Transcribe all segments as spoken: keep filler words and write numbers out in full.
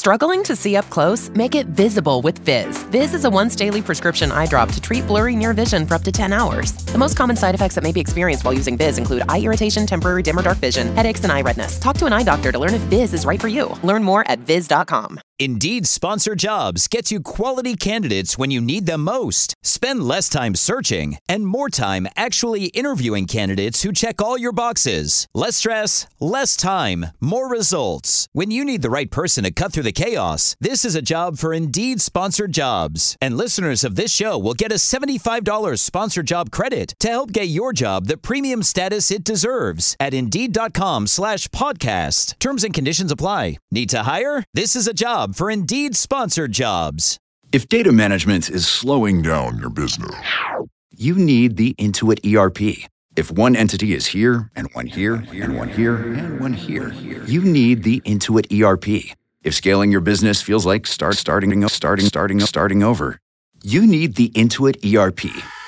Struggling to see up close? Make it visible with Viz. Viz is a once daily prescription eye drop to treat blurry near vision for up to ten hours. The most common side effects that may be experienced while using Viz include eye irritation, temporary dim or dark vision, headaches, and eye redness. Talk to an eye doctor to learn if Viz is right for you. Learn more at viz dot com. Indeed Sponsored Jobs gets you quality candidates when you need them most. Spend less time searching and more time actually interviewing candidates who check all your boxes. Less stress, less time, more results. When you need the right person to cut through the chaos, this is a job for Indeed Sponsored Jobs. And listeners of this show will get a seventy-five dollars sponsored job credit to help get your job the premium status it deserves at Indeed.com slash podcast. Terms and conditions apply. Need to hire? This is a job for Indeed Sponsored Jobs. If data management is slowing down your business, you need the Intuit E R P. If one entity is here, and one here, and one here, and one here, you need the Intuit E R P. If scaling your business feels like start starting, starting, starting, starting over, you need the Intuit E R P.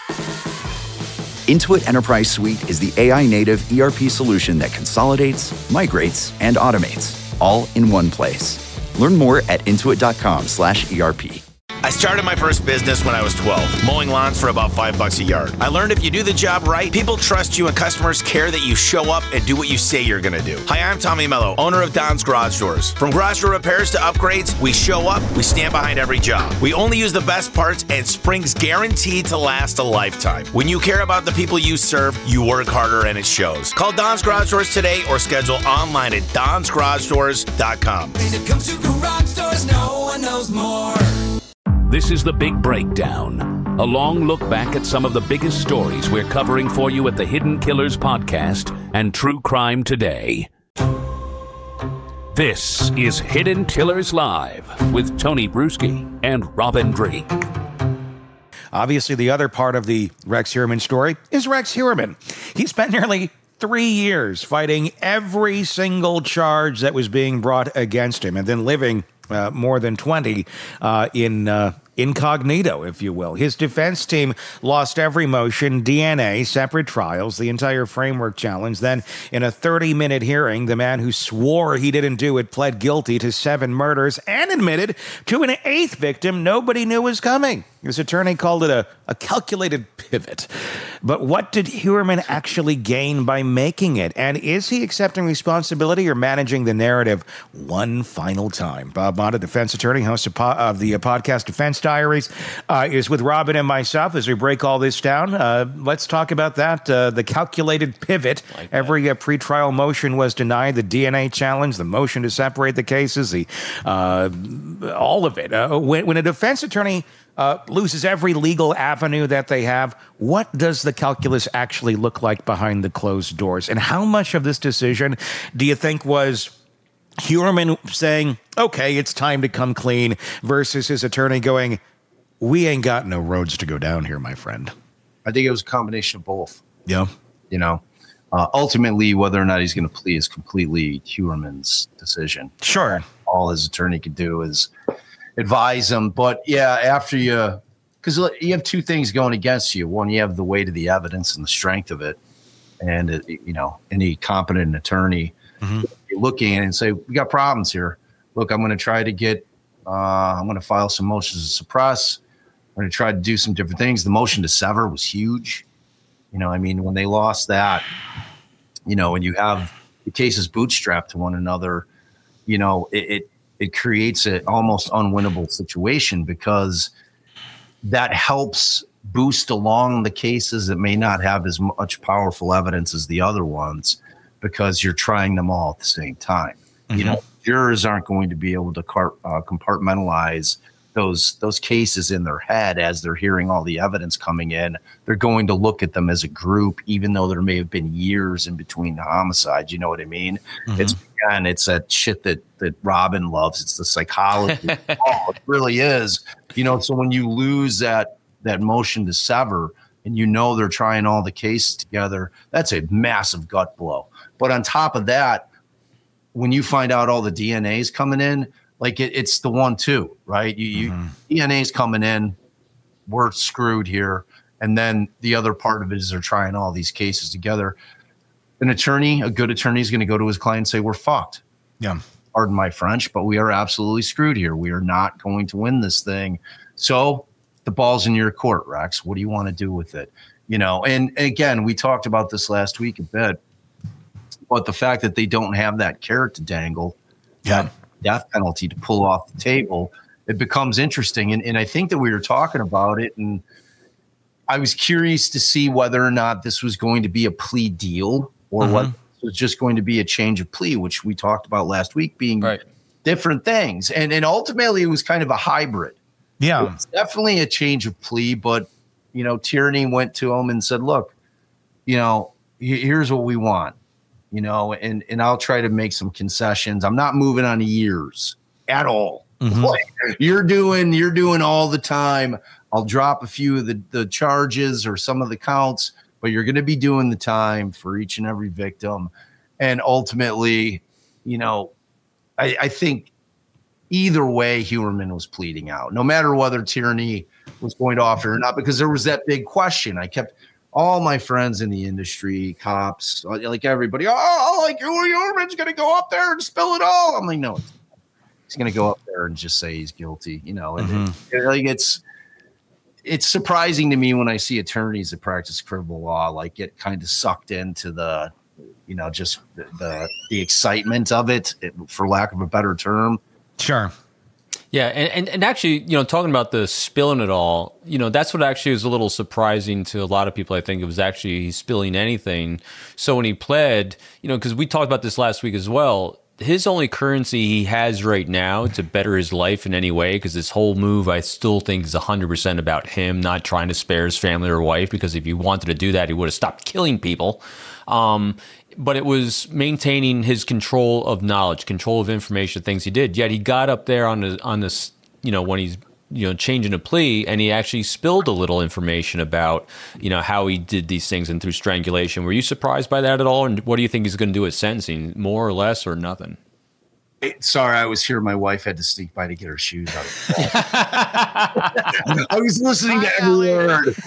Intuit Enterprise Suite is the A I-native E R P solution that consolidates, migrates, and automates, all in one place. Learn more at intuit.com slash ERP. I started my first business when I was twelve, mowing lawns for about five bucks a yard. I learned if you do the job right, people trust you and customers care that you show up and do what you say you're going to do. Hi, I'm Tommy Mello, owner of Don's Garage Doors. From garage door repairs to upgrades, we show up, we stand behind every job. We only use the best parts and spring's guaranteed to last a lifetime. When you care about the people you serve, you work harder and it shows. Call Don's Garage Doors today or schedule online at dons garage doors dot com. When it comes to garage doors, no one knows more. This is The Big Breakdown, a long look back at some of the biggest stories we're covering for you at the Hidden Killers podcast and True Crime Today. This is Hidden Killers Live with Tony Bruschi and Robin Drake. Obviously, the other part of the Rex Heuermann story is Rex Heuermann. He spent nearly three years fighting every single charge that was being brought against him and then living uh, more than twenty uh, in uh, incognito, if you will. His defense team lost every motion, D N A, separate trials, the entire framework challenge. Then, in a thirty-minute hearing, the man who swore he didn't do it pled guilty to seven murders and admitted to an eighth victim nobody knew was coming. His attorney called it a, a calculated pivot. But what did Heuermann actually gain by making it? And is he accepting responsibility or managing the narrative one final time? Bob Motta, defense attorney, host of, po- of the uh, podcast Defense Diaries, uh, is with Robin and myself as we break all this down. Uh, let's talk about that. Uh, the calculated pivot. Like Every uh, pretrial motion was denied. The D N A challenge, the motion to separate the cases, the uh, all of it. Uh, when, when a defense attorney Uh, loses every legal avenue that they have, what does the calculus actually look like behind the closed doors? And how much of this decision do you think was Heuermann saying, okay, it's time to come clean, versus his attorney going, we ain't got no roads to go down here, my friend? I think it was a combination of both. Yeah. You know, uh, ultimately, whether or not he's going to plea is completely Heuermann's decision. Sure. All his attorney could do is advise him. But yeah, after you, because you have two things going against you. One, you have the weight of the evidence and the strength of it. And, it, you know, any competent attorney mm-hmm. looking and say, we got problems here. Look, I'm going to try to get, uh, I'm going to file some motions to suppress. I'm going to try to do some different things. The motion to sever was huge. You know, I mean, when they lost that, you know, when you have the cases bootstrapped to one another, you know, it, it it creates an almost unwinnable situation, because that helps boost along the cases that may not have as much powerful evidence as the other ones, because you're trying them all at the same time. Mm-hmm. You know, jurors aren't going to be able to car- uh, compartmentalize those those cases in their head as they're hearing all the evidence coming in. They're going to look at them as a group, even though there may have been years in between the homicides. You know what I mean? Mm-hmm. It's again, it's that shit that that Robin loves. It's the psychology. Oh, it really is. You know, so when you lose that that motion to sever, and you know they're trying all the cases together, that's a massive gut blow. But on top of that, when you find out all the D N A's coming in, like it, it's the one two, right? You, mm-hmm. you D N A's coming in, we're screwed here. And then the other part of it is they're trying all these cases together. An attorney, a good attorney, is going to go to his client and say, we're fucked. Yeah. pardon my French, but we are absolutely screwed here. We are not going to win this thing. So the ball's in your court, Rex. What do you want to do with it? You know, and again, we talked about this last week a bit, but the fact that they don't have that carrot to dangle, yeah. that death penalty to pull off the table, it becomes interesting. And, and I think that we were talking about it, and I was curious to see whether or not this was going to be a plea deal or mm-hmm. what was just going to be a change of plea, which we talked about last week being right. different things. And, and ultimately it was kind of a hybrid. Yeah, it's definitely a change of plea, but you know, Tierney went to him and said, look, you know, here's what we want, you know, and, and I'll try to make some concessions. I'm not moving on years at all. Mm-hmm. Like, you're doing, you're doing all the time. I'll drop a few of the, the charges or some of the counts, but you're going to be doing the time for each and every victim. And ultimately, you know, I, I think either way, Heuerman was pleading out, no matter whether Tierney was going to offer or not, because there was that big question. I kept all my friends in the industry, cops, like everybody, oh, like Heuerman's going to go up there and spill it all. I'm like, no, he's going to go up there and just say he's guilty, you know, and mm-hmm. it, like it's, it's surprising to me when I see attorneys that practice criminal law, like get kind of sucked into the, you know, just the, the, the excitement of it, it, for lack of a better term. Sure. Yeah, and, and, and actually, you know, talking about the spilling it all, you know, that's what actually was a little surprising to a lot of people. I think it was actually he's spilling anything. So when he pled, you know, because we talked about this last week as well, his only currency he has right now to better his life in any way, because this whole move I still think is one hundred percent about him not trying to spare his family or wife, because if he wanted to do that, he would have stopped killing people. Um, but it was maintaining his control of knowledge, control of information, things he did. Yet he got up there on the, on this, you know, when he's, you know, changing a plea, and he actually spilled a little information about, you know, how he did these things and through strangulation. Were you surprised by that at all? And what do you think he's going to do at sentencing? More or less, or nothing? Sorry, I was here. My wife had to sneak by to get her shoes out. I was listening to every word.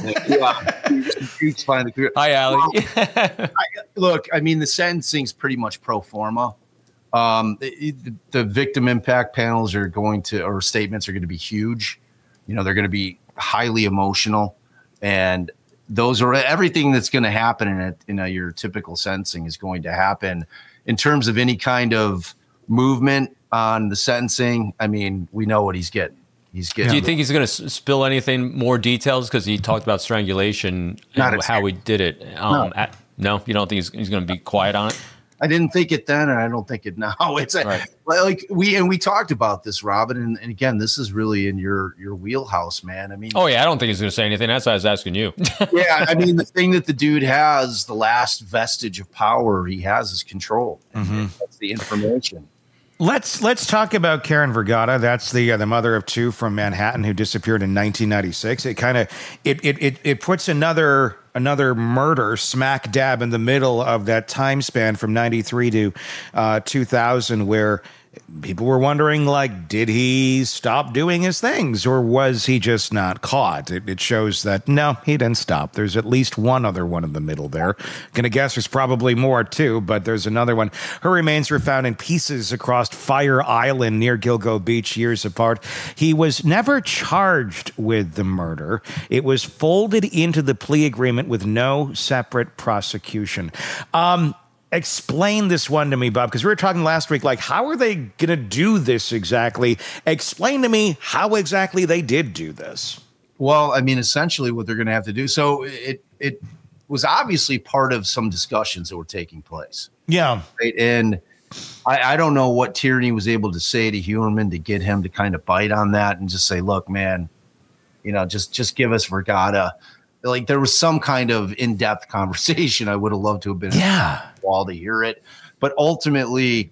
Yeah. Hi, Allie. I, look, I mean, the sentencing's pretty much pro forma. Um, the, the victim impact panels are going to, or statements are going to be huge. You know, they're going to be highly emotional, and those are everything that's going to happen in it. You know, your typical sentencing is going to happen in terms of any kind of movement on the sentencing. I mean, we know what he's getting. He's getting. Do you think he's going to spill anything more details? Because he talked about strangulation and how he did it. Um, no. At, no, you don't think he's, he's going to be quiet on it? I didn't think it then, and I don't think it now. It's a, right. like we and we talked about this, Robin, and, and again, this is really in your your wheelhouse, man. I mean, oh yeah, I don't think he's going to say anything. That's why I was asking you. Yeah, I mean, the thing that the dude has, the last vestige of power he has, is control. Mm-hmm. That's the information. Let's let's talk about Karen Vergata. That's the uh, the mother of two from Manhattan who disappeared in nineteen ninety-six. It kind of it, it it it puts another another murder smack dab in the middle of that time span from ninety-three to uh, two thousand, where people were wondering, like, did he stop doing his things, or was he just not caught? It, it shows that, no, he didn't stop. There's at least one other one in the middle there. Gonna guess there's probably more, too, but there's another one. Her remains were found in pieces across Fire Island near Gilgo Beach years apart. He was never charged with the murder. It was folded into the plea agreement with no separate prosecution. Um... Explain this one to me, Bob, because we were talking last week, like, how are they going to do this exactly? Explain to me how exactly they did do this. Well, I mean, essentially what they're going to have to do. So it it was obviously part of some discussions that were taking place. Yeah. Right? And I, I don't know what Tierney was able to say to Heuerman to get him to kind of bite on that and just say, look, man, you know, just just give us Vergata. Like, there was some kind of in-depth conversation. I would have loved to have been yeah. on the wall to hear it. But ultimately,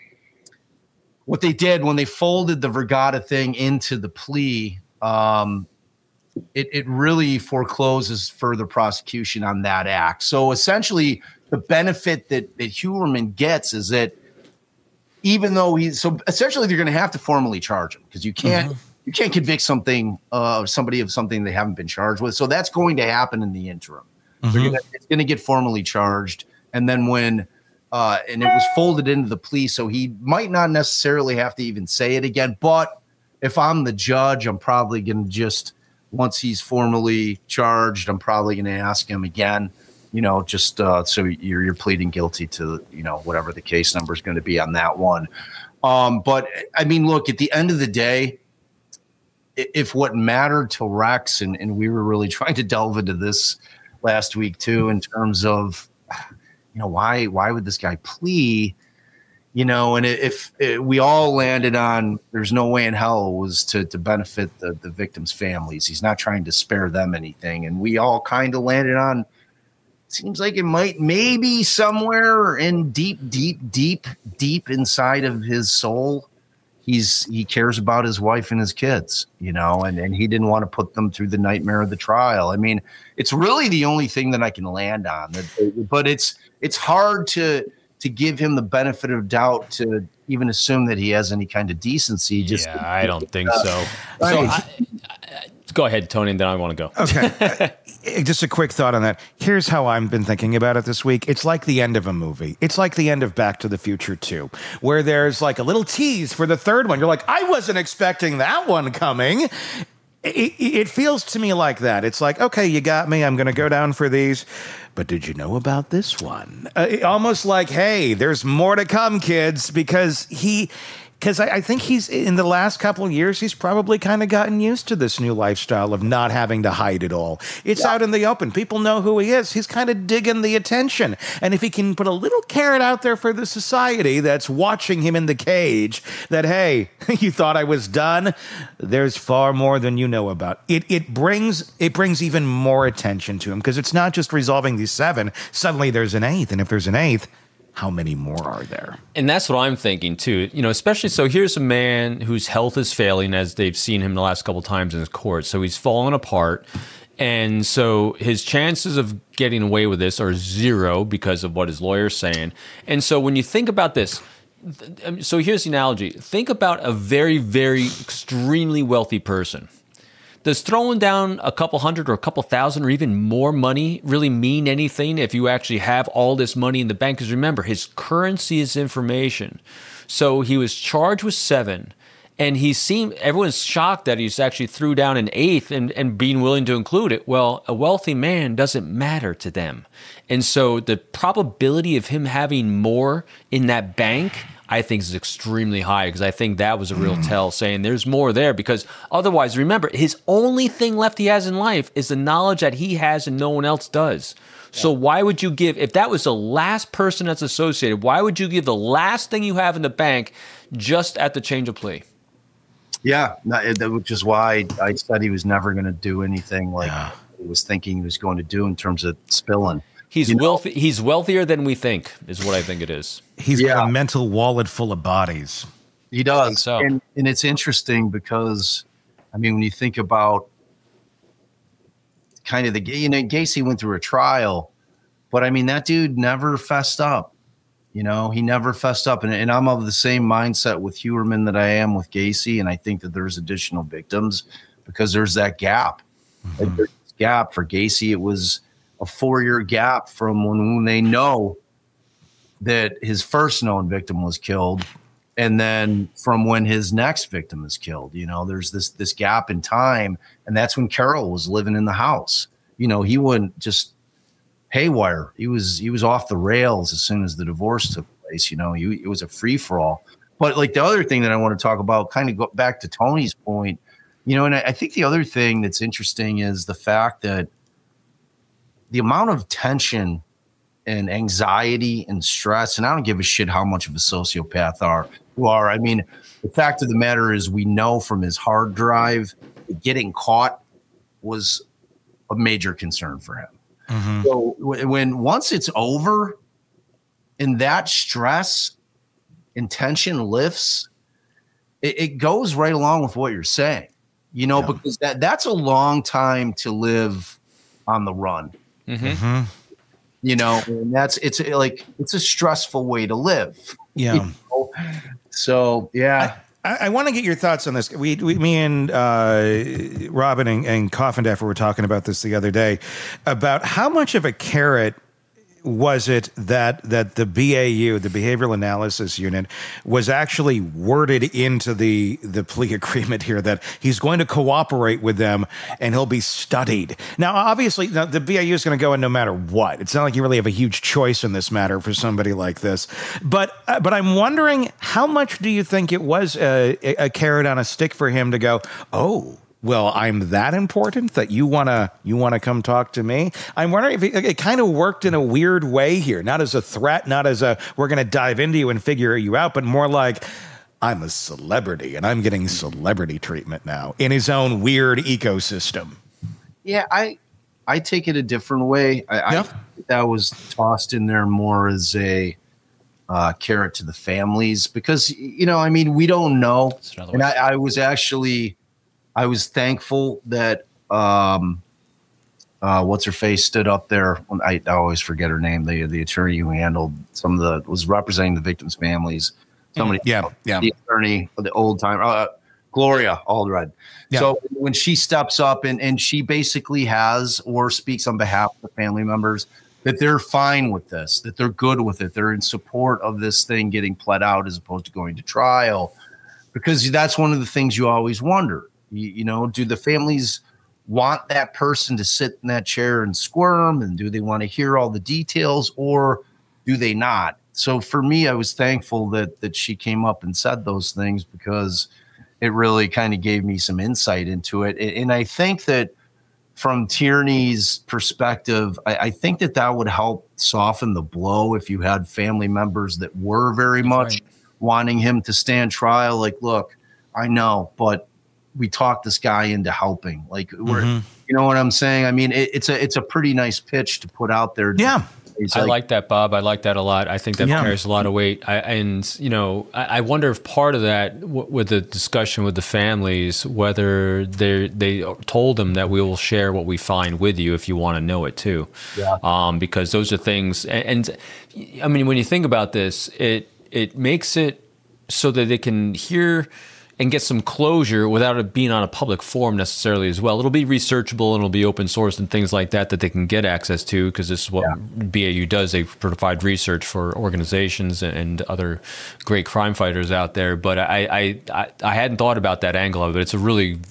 what they did when they folded the Vergata thing into the plea, um, it, it really forecloses further prosecution on that act. So essentially, the benefit that, that Heuerman gets is that even though he's – so essentially they're going to have to formally charge him, because you can't mm-hmm. – you can't convict something, uh, somebody of something they haven't been charged with. So that's going to happen in the interim. Mm-hmm. They're gonna, it's going to get formally charged. And then when uh, and it was folded into the plea, so he might not necessarily have to even say it again. But if I'm the judge, I'm probably going to just, once he's formally charged, I'm probably going to ask him again, you know, just uh, so you're, you're pleading guilty to, you know, whatever the case number is going to be on that one. Um, but, I mean, look, at the end of the day, if what mattered to Rex, and, and we were really trying to delve into this last week too, in terms of, you know, why why would this guy plea? You know, and if, if we all landed on there's no way in hell was to to benefit the, the victims' families. He's not trying to spare them anything. And we all kind of landed on, seems like it might maybe somewhere in deep, deep, deep, deep inside of his soul, he's he cares about his wife and his kids, you know, and, and he didn't want to put them through the nightmare of the trial. I mean, it's really the only thing that I can land on. But it's it's hard to to give him the benefit of doubt to even assume that he has any kind of decency. Just yeah, I don't think so. So I, I, go ahead, Tony, and then I want to go. Okay. uh, just a quick thought on that. Here's how I've been thinking about it this week. It's like the end of a movie. It's like the end of Back to the Future two, where there's like a little tease for the third one. You're like, I wasn't expecting that one coming. It, it feels to me like that. It's like, okay, you got me. I'm going to go down for these. But did you know about this one? Uh, almost like, hey, there's more to come, kids, because he... Because I, I think he's, in the last couple of years, he's probably kind of gotten used to this new lifestyle of not having to hide it all. It's yeah. out in the open. People know who he is. He's kind of digging the attention. And if he can put a little carrot out there for the society that's watching him in the cage, that, hey, you thought I was done? There's far more than you know about. It it brings it brings even more attention to him, because it's not just resolving these seven. Suddenly there's an eighth. And if there's an eighth, how many more are there? And that's what I'm thinking too. You know, especially so here's a man whose health is failing, as they've seen him the last couple of times in his court. So he's fallen apart. And so his chances of getting away with this are zero because of what his lawyer's saying. And so when you think about this, so here's the analogy. Think about a very, very extremely wealthy person. Does throwing down a couple hundred or a couple thousand or even more money really mean anything if you actually have all this money in the bank? Because remember, his currency is information. So he was charged with seven, and he seemed, everyone's shocked that he's actually threw down an eighth and, and being willing to include it. Well, a wealthy man doesn't matter to them. And so the probability of him having more in that bank, I think, is extremely high, because I think that was a real tell, saying there's more there. Because otherwise, remember, his only thing left he has in life is the knowledge that he has and no one else does. Yeah. So why would you give, if that was the last person that's associated, why would you give the last thing you have in the bank just at the change of plea? Yeah, which is why I said he was never going to do anything like yeah. he was thinking he was going to do in terms of spilling. He's you wealthy. Know? He's wealthier than we think, is what I think it is. He's yeah. got a mental wallet full of bodies. He does. So. And, and it's interesting because, I mean, when you think about kind of the, you know, Gacy went through a trial, but I mean, that dude never fessed up. You know, he never fessed up. And, and I'm of the same mindset with Heuermann that I am with Gacy. And I think that there's additional victims because there's that gap. Mm-hmm. Like, there's this gap for Gacy. It was a four-year gap from when, when they know that his first known victim was killed, and then from when his next victim is killed. You know, there's this this gap in time, and that's when Carol was living in the house. You know, he wouldn't just haywire. He was he was off the rails as soon as the divorce took place. You know, he, it was a free-for-all. But like the other thing that I want to talk about, kind of go back to Tony's point, you know, and I, I think the other thing that's interesting is the fact that the amount of tension and anxiety and stress, and I don't give a shit how much of a sociopath are you are. I mean, the fact of the matter is, we know from his hard drive, getting caught was a major concern for him. Mm-hmm. So when once it's over and that stress and tension lifts, it, it goes right along with what you're saying, you know, yeah. because that that's a long time to live on the run. Mm-hmm. You know, and that's it's like it's a stressful way to live. Yeah. You know? So yeah, I, I want to get your thoughts on this. We, we me and uh, Robin and, and Coffindaffer were talking about this the other day about how much of a carrot was it that that the B A U, the Behavioral Analysis Unit, was actually worded into the the plea agreement here that he's going to cooperate with them and he'll be studied? Now, obviously, the, the B A U is going to go in no matter what. It's not like you really have a huge choice in this matter for somebody like this. But uh, but I'm wondering, how much do you think it was a, a carrot on a stick for him to go, oh, well, I'm that important that you want to you want to come talk to me? I'm wondering if it, it kind of worked in a weird way here, not as a threat, not as a we're going to dive into you and figure you out, but more like I'm a celebrity and I'm getting celebrity treatment now in his own weird ecosystem. Yeah, I I take it a different way. I, Yep. I that was tossed in there more as a uh, carrot to the families because, you know, I mean, we don't know. And I, I was actually... I was thankful that um, uh, what's her face stood up there. I, I always forget her name. The the attorney who handled some of the was representing the victims' families. Somebody, Yeah, yeah. the attorney, the old time, uh, Gloria Allred. Yeah. So when she steps up and and she basically has or speaks on behalf of the family members that they're fine with this, that they're good with it, they're in support of this thing getting pled out as opposed to going to trial, because that's one of the things you always wonder. You, you know, do the families want that person to sit in that chair and squirm? And do they want to hear all the details, or do they not? So for me, I was thankful that that she came up and said those things because it really kind of gave me some insight into it. And I think that from Tierney's perspective, I, I think that that would help soften the blow if you had family members that were very much right. wanting him to stand trial. Like, look, I know, but we talked this guy into helping. Like, we're, Mhm. you know what I'm saying? I mean, it, it's a it's a pretty nice pitch to put out there. Yeah. It's I like, like that, Bob. I like that a lot. I think that Yeah. carries a lot of weight. I, and, you know, I, I wonder if part of that, w- with the discussion with the families, whether they they told them that we will share what we find with you if you want to know it too. Yeah. Um, because those are things. And, and, I mean, when you think about this, it it makes it so that they can hear and get some closure without it being on a public forum necessarily as well. It'll be researchable and it'll be open source and things like that that they can get access to, because this is what yeah. B A U does. They provide research for organizations and other great crime fighters out there. But I, I, I, I hadn't thought about that angle of it. It's a really,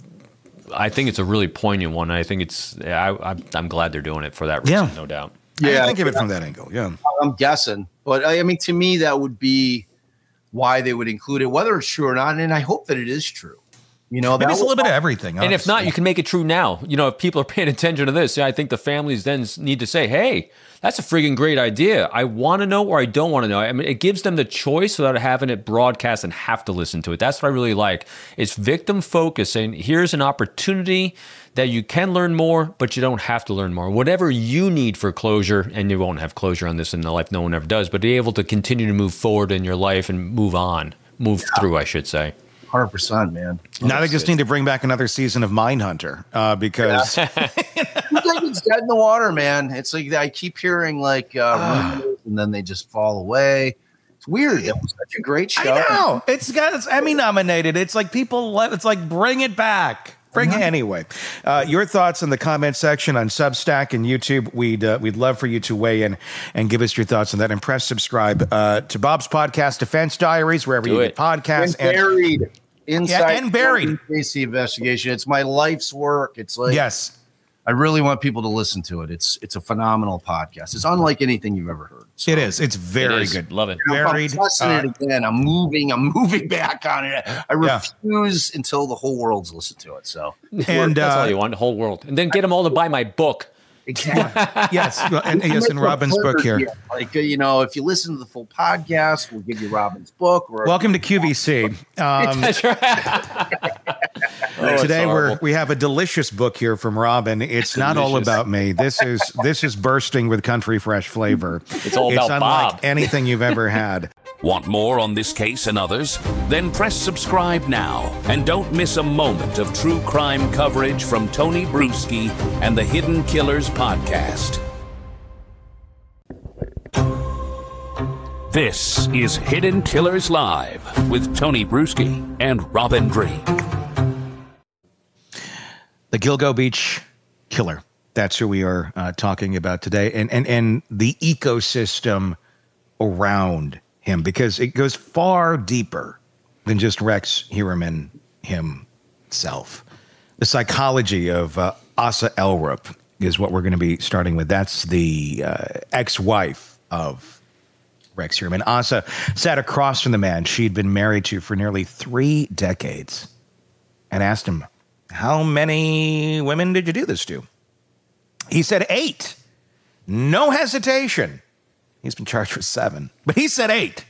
I think it's a really poignant one. I think it's, I, I, I'm glad they're doing it for that reason, Yeah. no doubt. I Yeah. didn't think of it from that angle. Yeah. I'm guessing, but I mean, to me, that would be why they would include it, whether it's true or not. And I hope that it is true. You know, Maybe that it's a would- little bit of everything. And if not, honestly. you can make it true now. You know, if people are paying attention to this, yeah, I think the families then need to say, hey, that's a freaking great idea. I want to know or I don't want to know. I mean, it gives them the choice without having it broadcast and have to listen to it. That's what I really like. It's victim focused, saying here's an opportunity that you can learn more, but you don't have to learn more. Whatever you need for closure, and you won't have closure on this in the life, no one ever does, but be able to continue to move forward in your life and move on, move yeah. through, I should say. one hundred percent, man. Now they just need to bring back another season of Mindhunter uh, because yeah. It's like it's dead in the water, man. It's like I keep hearing like uh, rumors and then they just fall away. It's weird. It was such a great show. I know it's got it's Emmy nominated. It's like people. Let, it's like bring it back. Bring it anyway. Uh, your thoughts in the comment section on Substack and YouTube. We'd uh, we'd love for you to weigh in and give us your thoughts on that. And press subscribe uh, to Bob's podcast, Defense Diaries, wherever Do you it. get podcasts. And buried inside Yeah, and buried. Casey investigation. It's my life's work. It's like yes. I really want people to listen to it. It's it's a phenomenal podcast. It's unlike anything you've ever heard. So, It is. It's very It is. good. Love it. Varied. I'm pressing uh, it again. I'm moving. I'm moving back on it. I Yeah. refuse until the whole world's listened to it. So and That's uh, all you want, the whole world. And then get them all to buy my book. exactly. yes, well, and, yes, in Robin's book here. Like uh, you know, if you listen to the full podcast, we'll give you Robin's book. Or Welcome to Q V C. Um, That's right. Oh, it's today we're horrible. we have a delicious book here from Robin. It's not all Delicious. about me. This is this is bursting with country fresh flavor. It's all about unlike Bob. anything you've ever had. Want more on this case and others? Then press subscribe now and don't miss a moment of true crime coverage from Tony Bruschi and the Hidden Killers podcast. This is Hidden Killers Live with Tony Bruschi and Robin Drake. The Gilgo Beach Killer. That's who we are uh, talking about today, and and and the ecosystem around him, because it goes far deeper than just Rex Heuermann himself. The psychology of uh, Asa Elrup is what we're going to be starting with. That's the uh, ex-wife of Rex Heuermann. Asa sat across from the man she'd been married to for nearly three decades and asked him, "How many women did you do this to?" He said eight. No hesitation. He's been charged with seven, but he said eight.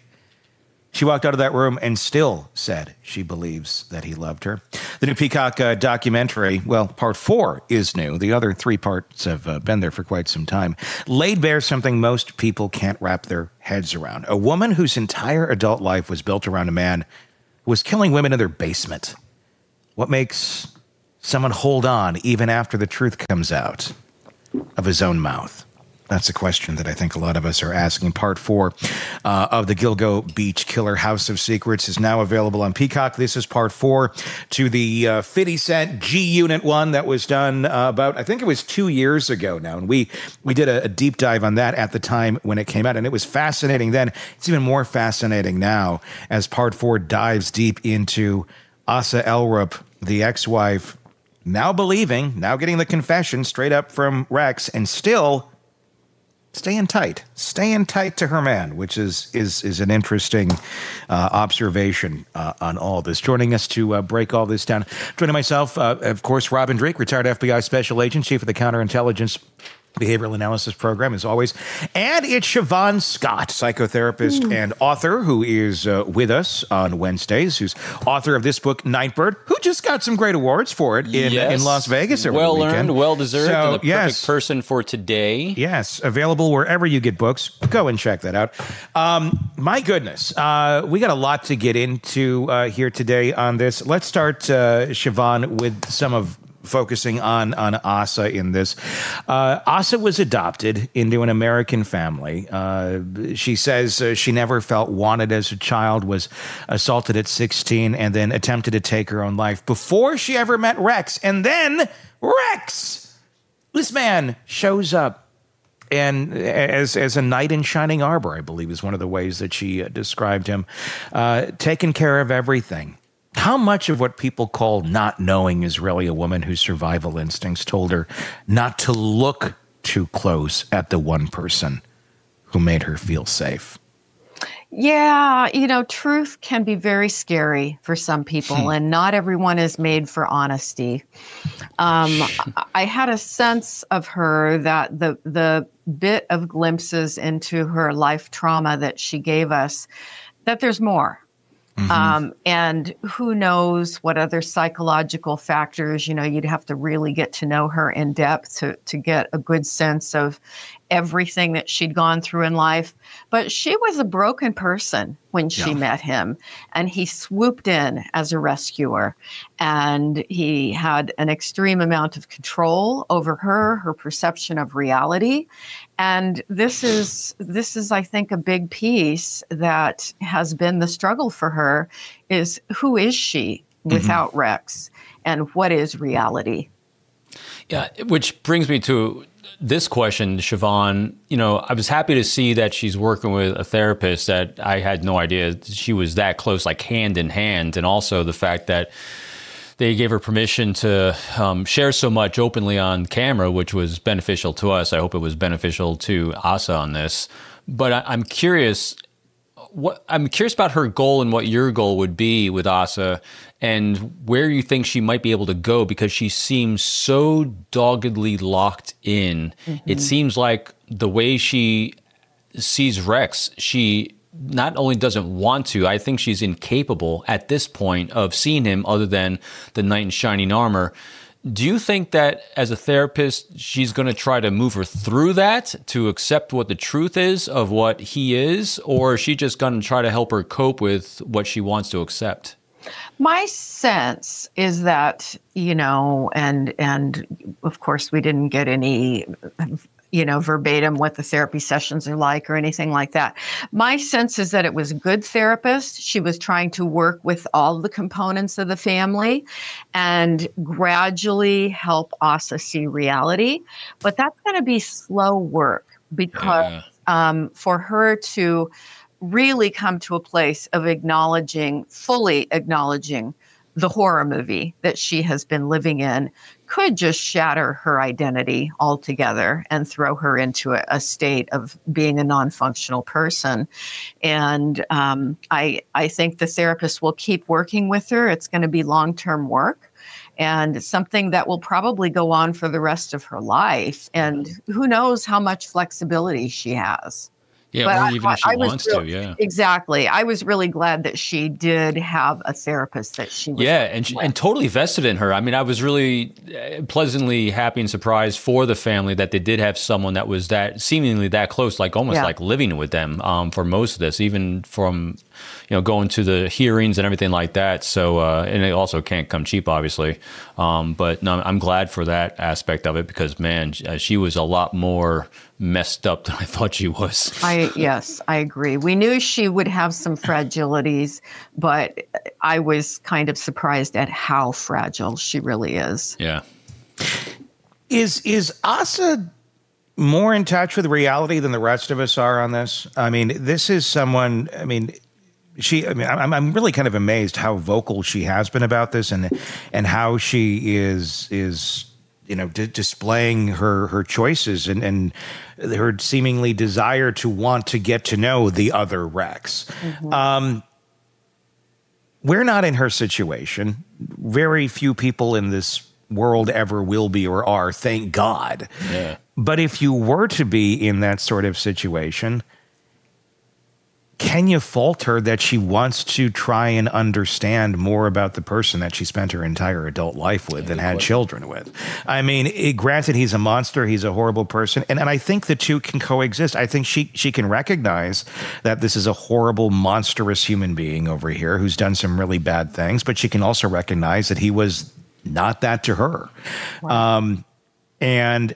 She walked out of that room and still said she believes that he loved her. The new Peacock uh, documentary, well, part four is new. The other three parts have uh, been there for quite some time. Laid bare something most people can't wrap their heads around. A woman whose entire adult life was built around a man who was killing women in their basement. What makes someone hold on even after the truth comes out of his own mouth? That's a question that I think a lot of us are asking. Part four uh, of the Gilgo Beach Killer House of Secrets is now available on Peacock. This is part four to the uh, fifty Cent G-Unit one that was done uh, about, I think it was two years ago now. And we, we did a, a deep dive on that at the time when it came out. And it was fascinating then. It's even more fascinating now as part four dives deep into Asa Elrup, the ex-wife, now believing, now getting the confession straight up from Rex, and still staying tight, staying tight to her man, which is is is an interesting uh, observation uh, on all this. Joining us to uh, break all this down, joining myself, uh, of course, Robin Dreeke, retired F B I special agent, chief of the counterintelligence behavioral analysis program, as always. And it's Siobhan Scott, psychotherapist mm. and author, who is uh, with us on Wednesdays, who's author of this book, Nightbird, who just got some great awards for it in, yes. in Las Vegas over well the weekend. Earned, well deserved, so, and the perfect yes. person for today. Yes, available wherever you get books. Go and check that out. Um, my goodness, uh, we got a lot to get into uh, here today on this. Let's start, uh, Siobhan, with some of focusing on, on Asa in this. Uh, Asa was adopted into an American family. Uh, she says uh, she never felt wanted as a child, was assaulted at sixteen, and then attempted to take her own life before she ever met Rex. And then Rex, this man, shows up. And as as a knight in shining armor, I believe is one of the ways that she uh, described him, uh, taking care of everything. How much of what people call not knowing is really a woman whose survival instincts told her not to look too close at the one person who made her feel safe? Yeah, you know, truth can be very scary for some people, hmm. and not everyone is made for honesty. Um, I had a sense of her that the the bit of glimpses into her life trauma that she gave us, that there's more. Mm-hmm. Um, and who knows what other psychological factors, you know, you'd have to really get to know her in depth to, to get a good sense of everything that she'd gone through in life. But she was a broken person when she yeah. met him, and he swooped in as a rescuer, and he had an extreme amount of control over her, her perception of reality. And this is, this is, I think, a big piece that has been the struggle for her, is who is she without mm-hmm. Rex, and what is reality? Yeah, which brings me to this question, Siobhan. You know, I was happy to see that she's working with a therapist that I had no idea she was that close, like hand in hand. And also the fact that they gave her permission to um, share so much openly on camera, which was beneficial to us. I hope it was beneficial to Asa on this. But I, I'm curious, what I'm curious about her goal and what your goal would be with Asa, and where you think she might be able to go, because she seems so doggedly locked in. Mm-hmm. It seems like the way she sees Rex, she not only doesn't want to, I think she's incapable at this point of seeing him other than the knight in shining armor. Do you think that as a therapist, she's going to try to move her through that to accept what the truth is of what he is, or is she just going to try to help her cope with what she wants to accept? My sense is that, you know, and and of course we didn't get any you know, verbatim what the therapy sessions are like or anything like that. My sense is that it was a good therapist. She was trying to work with all the components of the family and gradually help Asa see reality. But that's going to be slow work because Yeah. um, for her to really come to a place of acknowledging, fully acknowledging the horror movie that she has been living in could just shatter her identity altogether and throw her into a, a state of being a non-functional person. And um, I, I think the therapist will keep working with her. It's going to be long-term work and something that will probably go on for the rest of her life. And who knows how much flexibility she has. Yeah, But or I- even if she I was wants real- to, yeah. Exactly. I was really glad that she did have a therapist that she was Yeah, and she, and totally vested in her. I mean, I was really uh, pleasantly happy and surprised for the family that they did have someone that was that seemingly that close, like almost Yeah. like living with them um, for most of this, even from you know going to the hearings and everything like that. So, uh, and it also can't come cheap, obviously. Um, but no, I'm glad for that aspect of it because man, uh, she was a lot more messed up than I thought she was. I yes, I agree. We knew she would have some fragilities, but I was kind of surprised at how fragile she really is. Yeah. Is is Asa more in touch with reality than the rest of us are on this? I mean, this is someone. I mean, she. I mean, I'm I'm really kind of amazed how vocal she has been about this, and and how she is is. you know, d- displaying her, her choices and, and her seemingly desire to want to get to know the other Rex. Mm-hmm. Um, we're not in her situation. Very few people in this world ever will be or are, thank God. Yeah. But if you were to be in that sort of situation, can you fault her that she wants to try and understand more about the person that she spent her entire adult life with and had children with? I mean, it, granted, he's a monster. He's a horrible person. And, and I think the two can coexist. I think she, she can recognize that this is a horrible, monstrous human being over here who's done some really bad things, but she can also recognize that he was not that to her. Wow. Um, and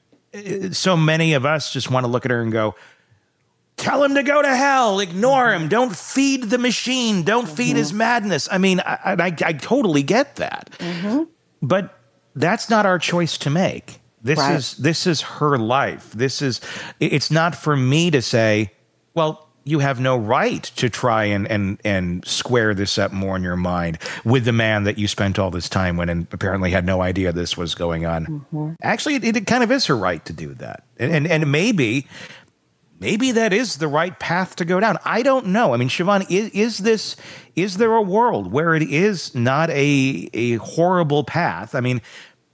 so many of us just want to look at her and go, tell him to go to hell. Ignore him. Don't feed the machine. Don't mm-hmm. feed his madness. I mean, I, I, I totally get that. Mm-hmm. But that's not our choice to make. This right. is this is her life. This is. It's not for me to say, well, you have no right to try and and and square this up more in your mind with the man that you spent all this time with and apparently had no idea this was going on. Mm-hmm. Actually, it, it kind of is her right to do that. And and, and maybe. Maybe that is the right path to go down. I don't know. I mean, Siobhan, is, is this, is there a world where it is not a, a horrible path? I mean,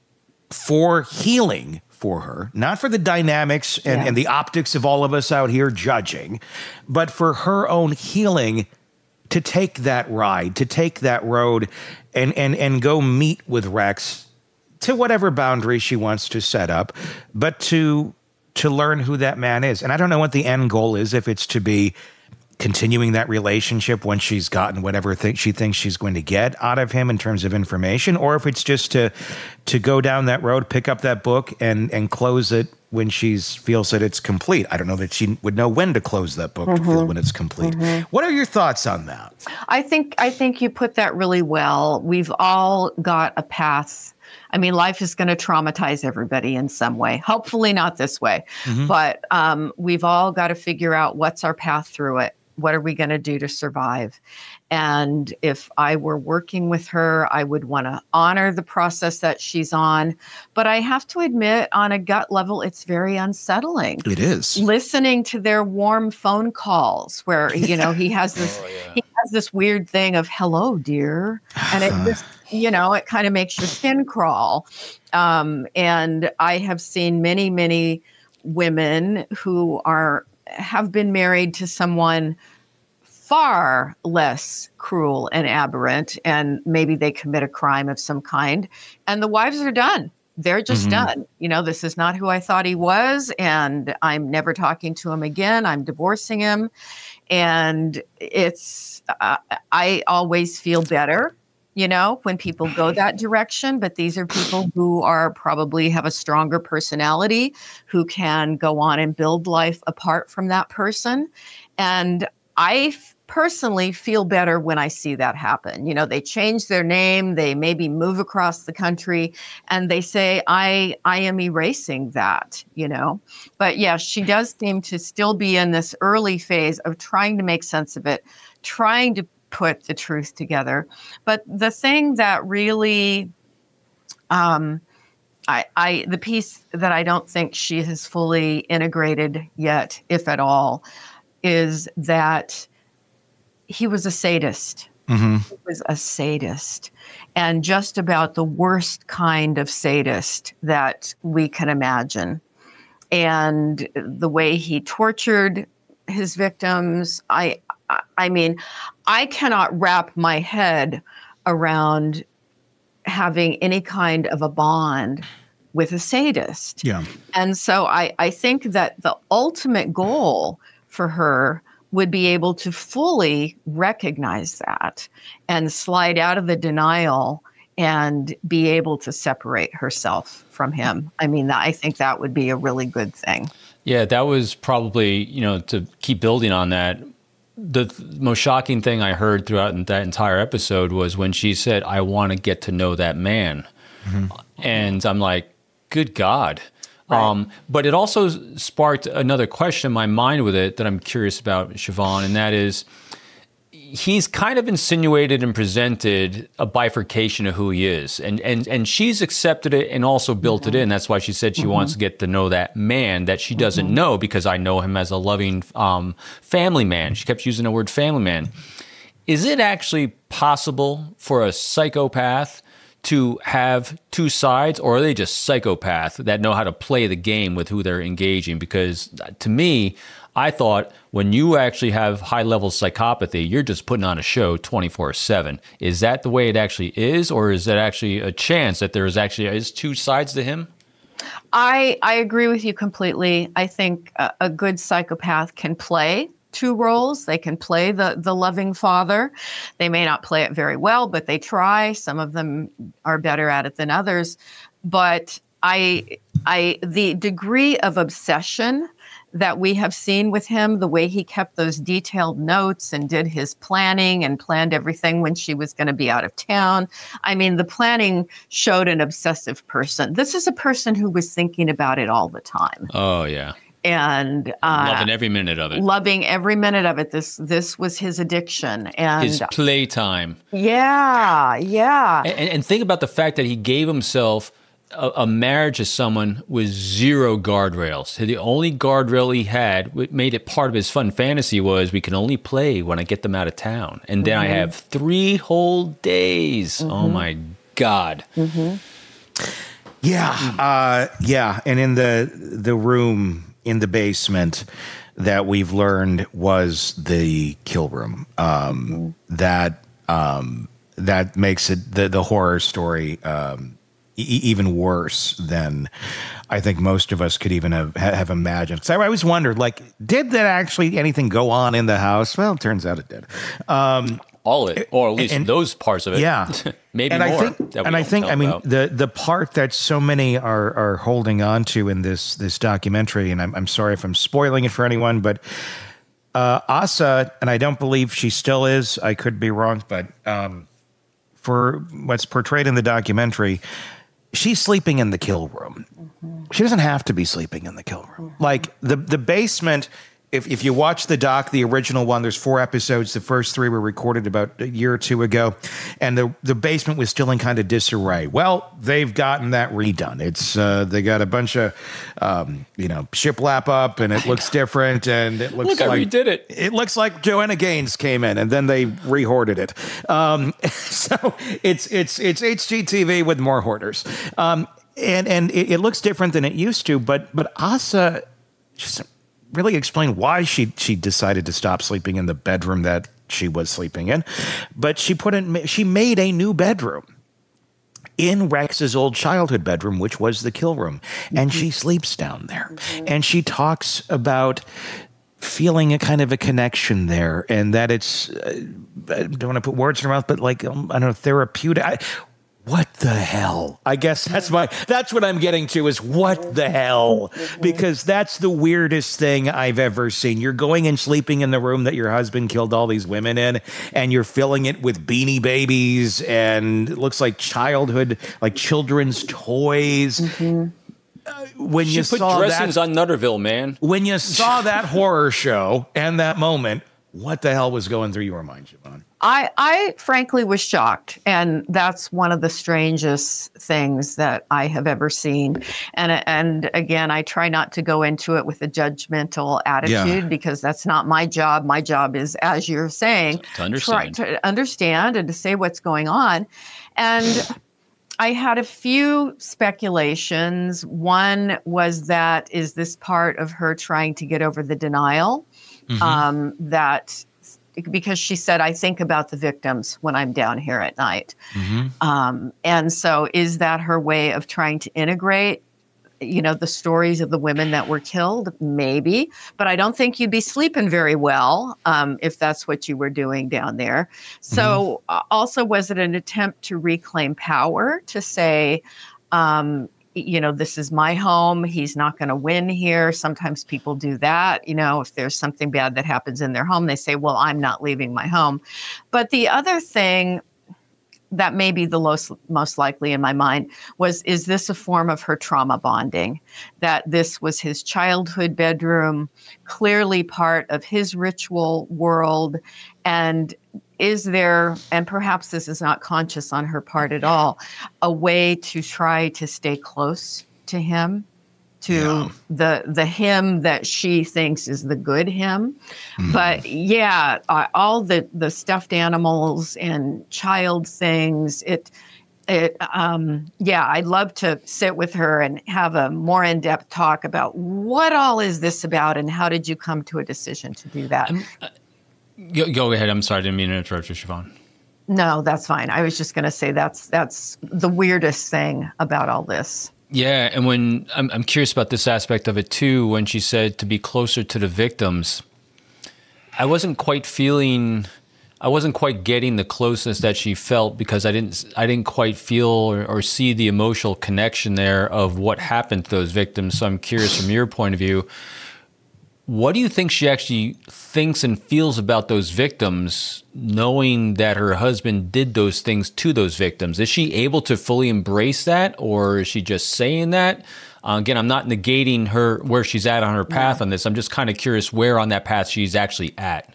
for healing for her, not for the dynamics and, yeah. and the optics of all of us out here judging, but for her own healing to take that ride, to take that road and, and, and go meet with Rex to whatever boundary she wants to set up, but to to learn who that man is. And I don't know what the end goal is, if it's to be continuing that relationship when she's gotten whatever th- she thinks she's going to get out of him in terms of information, or if it's just to to go down that road, pick up that book and and close it when she feels that it's complete. I don't know that she would know when to close that book mm-hmm. to feel when it's complete. Mm-hmm. What are your thoughts on that? I think I think you put that really well. We've all got a path. I mean, life is going to traumatize everybody in some way. Hopefully not this way. Mm-hmm. But um, we've all got to figure out what's our path through it. What are we going to do to survive? And if I were working with her, I would want to honor the process that she's on. But I have to admit, on a gut level, it's very unsettling. It is. Listening to their warm phone calls where, you know, he has this, oh, yeah. he has this weird thing of, hello, dear. And it just, you know, it kind of makes your skin crawl. Um, and I have seen many, many women who are, have been married to someone far less cruel and aberrant, and maybe they commit a crime of some kind, and the wives are done. They're just mm-hmm. done. You know, this is not who I thought he was, and I'm never talking to him again. I'm divorcing him. And it's, uh, I always feel better you know, when people go that direction, but these are people who are probably have a stronger personality, who can go on and build life apart from that person. And I f- personally feel better when I see that happen. You know, they change their name, they maybe move across the country, and they say, I, I am erasing that, you know. But yeah, she does seem to still be in this early phase of trying to make sense of it, trying to put the truth together. But the thing that really, um, I, I, the piece that I don't think she has fully integrated yet, if at all, is that he was a sadist. Mm-hmm. He was a sadist, and just about the worst kind of sadist that we can imagine. And the way he tortured his victims, I, I mean, I cannot wrap my head around having any kind of a bond with a sadist. Yeah. And so I, I think that the ultimate goal for her would be able to fully recognize that and slide out of the denial and be able to separate herself from him. I mean, I think that would be a really good thing. Yeah, that was probably, you know, to keep building on that, the th- most shocking thing I heard throughout that entire episode was when she said, I want to get to know that man. Mm-hmm. And I'm like, good God. Right. Um, but it also sparked another question in my mind with it that I'm curious about, Siobhan, and that is, he's kind of insinuated and presented a bifurcation of who he is. And and and she's accepted it and also built mm-hmm. it in. That's why she said she mm-hmm. wants to get to know that man that she doesn't mm-hmm. know, because I know him as a loving um, family man. She kept using the word family man. Is it actually possible for a psychopath to have two sides, or are they just psychopaths that know how to play the game with who they're engaging? Because to me, I thought when you actually have high-level psychopathy, you're just putting on a show twenty-four seven. Is that the way it actually is, or is that actually a chance that there is actually is two sides to him? I I agree with you completely. I think a, a good psychopath can play two roles. They can play the the loving father. They may not play it very well, but they try. Some of them are better at it than others. But I I the degree of obsession that we have seen with him, the way he kept those detailed notes and did his planning and planned everything when she was going to be out of town. I mean, the planning showed an obsessive person. This is a person who was thinking about it all the time. Oh, yeah. And uh, loving every minute of it. Loving every minute of it. This this was his addiction. And his playtime. Yeah, yeah. And, and think about the fact that he gave himself a, a marriage to someone with zero guardrails. The only guardrail he had, what made it part of his fun fantasy, was we can only play when I get them out of town. And then mm-hmm. I have three whole days. Mm-hmm. Oh, my God. Mm-hmm. Yeah, uh, yeah. And in the the room in the basement that we've learned was the kill room. Um, mm-hmm. That um, that makes it the the horror story um, e- even worse than I think most of us could even have, have imagined. So I always wondered, like, did that actually anything go on in the house? Well, it turns out it did. Um, All it, or at least and, those parts of it. Yeah, maybe and more. I think, and I think, I mean, about. the the part that so many are are holding on to in this this documentary, and I'm I'm sorry if I'm spoiling it for anyone, but uh, Asa, and I don't believe she still is. I could be wrong, but um, for what's portrayed in the documentary, she's sleeping in the kill room. Mm-hmm. She doesn't have to be sleeping in the kill room. Mm-hmm. Like the the basement. If if you watch the doc, the original one, there's four episodes. The first three were recorded about a year or two ago, and the the basement was still in kind of disarray. Well, they've gotten that redone. It's uh, they got a bunch of um, you know shiplap up, and it looks different, and it looks Look, like I redid it. It looks like Joanna Gaines came in, and then they rehoarded it. Um, so it's it's it's H G T V with more hoarders, um, and and it, it looks different than it used to. But but Asa just really explain why she she decided to stop sleeping in the bedroom that she was sleeping in, but she put in she made a new bedroom in Rex's old childhood bedroom, which was the kill room, and mm-hmm. she sleeps down there, mm-hmm. and she talks about feeling a kind of a connection there, and that it's, uh, I don't want to put words in her mouth, but like, um, I don't know, therapeutic. I, what the hell? I guess that's my, that's what I'm getting to is what the hell? Because that's the weirdest thing I've ever seen. You're going and sleeping in the room that your husband killed all these women in, and you're filling it with Beanie Babies, and it looks like childhood, like children's toys. Mm-hmm. When she you put saw dressings that, on Nutterville, man. When you saw that horror show and that moment, what the hell was going through your mind, Siobhan? I, I frankly was shocked, and that's one of the strangest things that I have ever seen. And and again, I try not to go into it with a judgmental attitude Yeah. because that's not my job. My job is, as you're saying, To understand. try to understand and to say what's going on. And I had a few speculations. One was that is this part of her trying to get over the denial? Mm-hmm. Um, that because she said, I think about the victims when I'm down here at night. Mm-hmm. Um, and so is that her way of trying to integrate, you know, the stories of the women that were killed? Maybe, but I don't think you'd be sleeping very well um, if that's what you were doing down there. So mm-hmm. uh, also, was it an attempt to reclaim power, to say, um, you know, this is my home. He's not going to win here. Sometimes people do that. You know, if there's something bad that happens in their home, they say, well, I'm not leaving my home. But the other thing that may be the most, most likely in my mind was, is this a form of her trauma bonding? That this was his childhood bedroom, clearly part of his ritual world. And is there, and perhaps this is not conscious on her part at all, a way to try to stay close to him, to Yeah. the the him that she thinks is the good him? Mm. But yeah, uh, all the, the stuffed animals and child things, it, it um, yeah, I'd love to sit with her and have a more in-depth talk about what all is this about and how did you come to a decision to do that? Um, uh, Go, go ahead. I'm sorry. I didn't mean to interrupt you, Siobhan. No, that's fine. I was just going to say that's that's the weirdest thing about all this. Yeah, and when I'm, I'm curious about this aspect of it too, when she said to be closer to the victims, I wasn't quite feeling, I wasn't quite getting the closeness that she felt because I didn't, I didn't quite feel or, or see the emotional connection there of what happened to those victims. So I'm curious from your point of view, what do you think she actually thinks and feels about those victims, knowing that her husband did those things to those victims? Is she able to fully embrace that, or is she just saying that? Uh, again, I'm not negating her where she's at on her path on this. I'm just kind of curious where on that path she's actually at.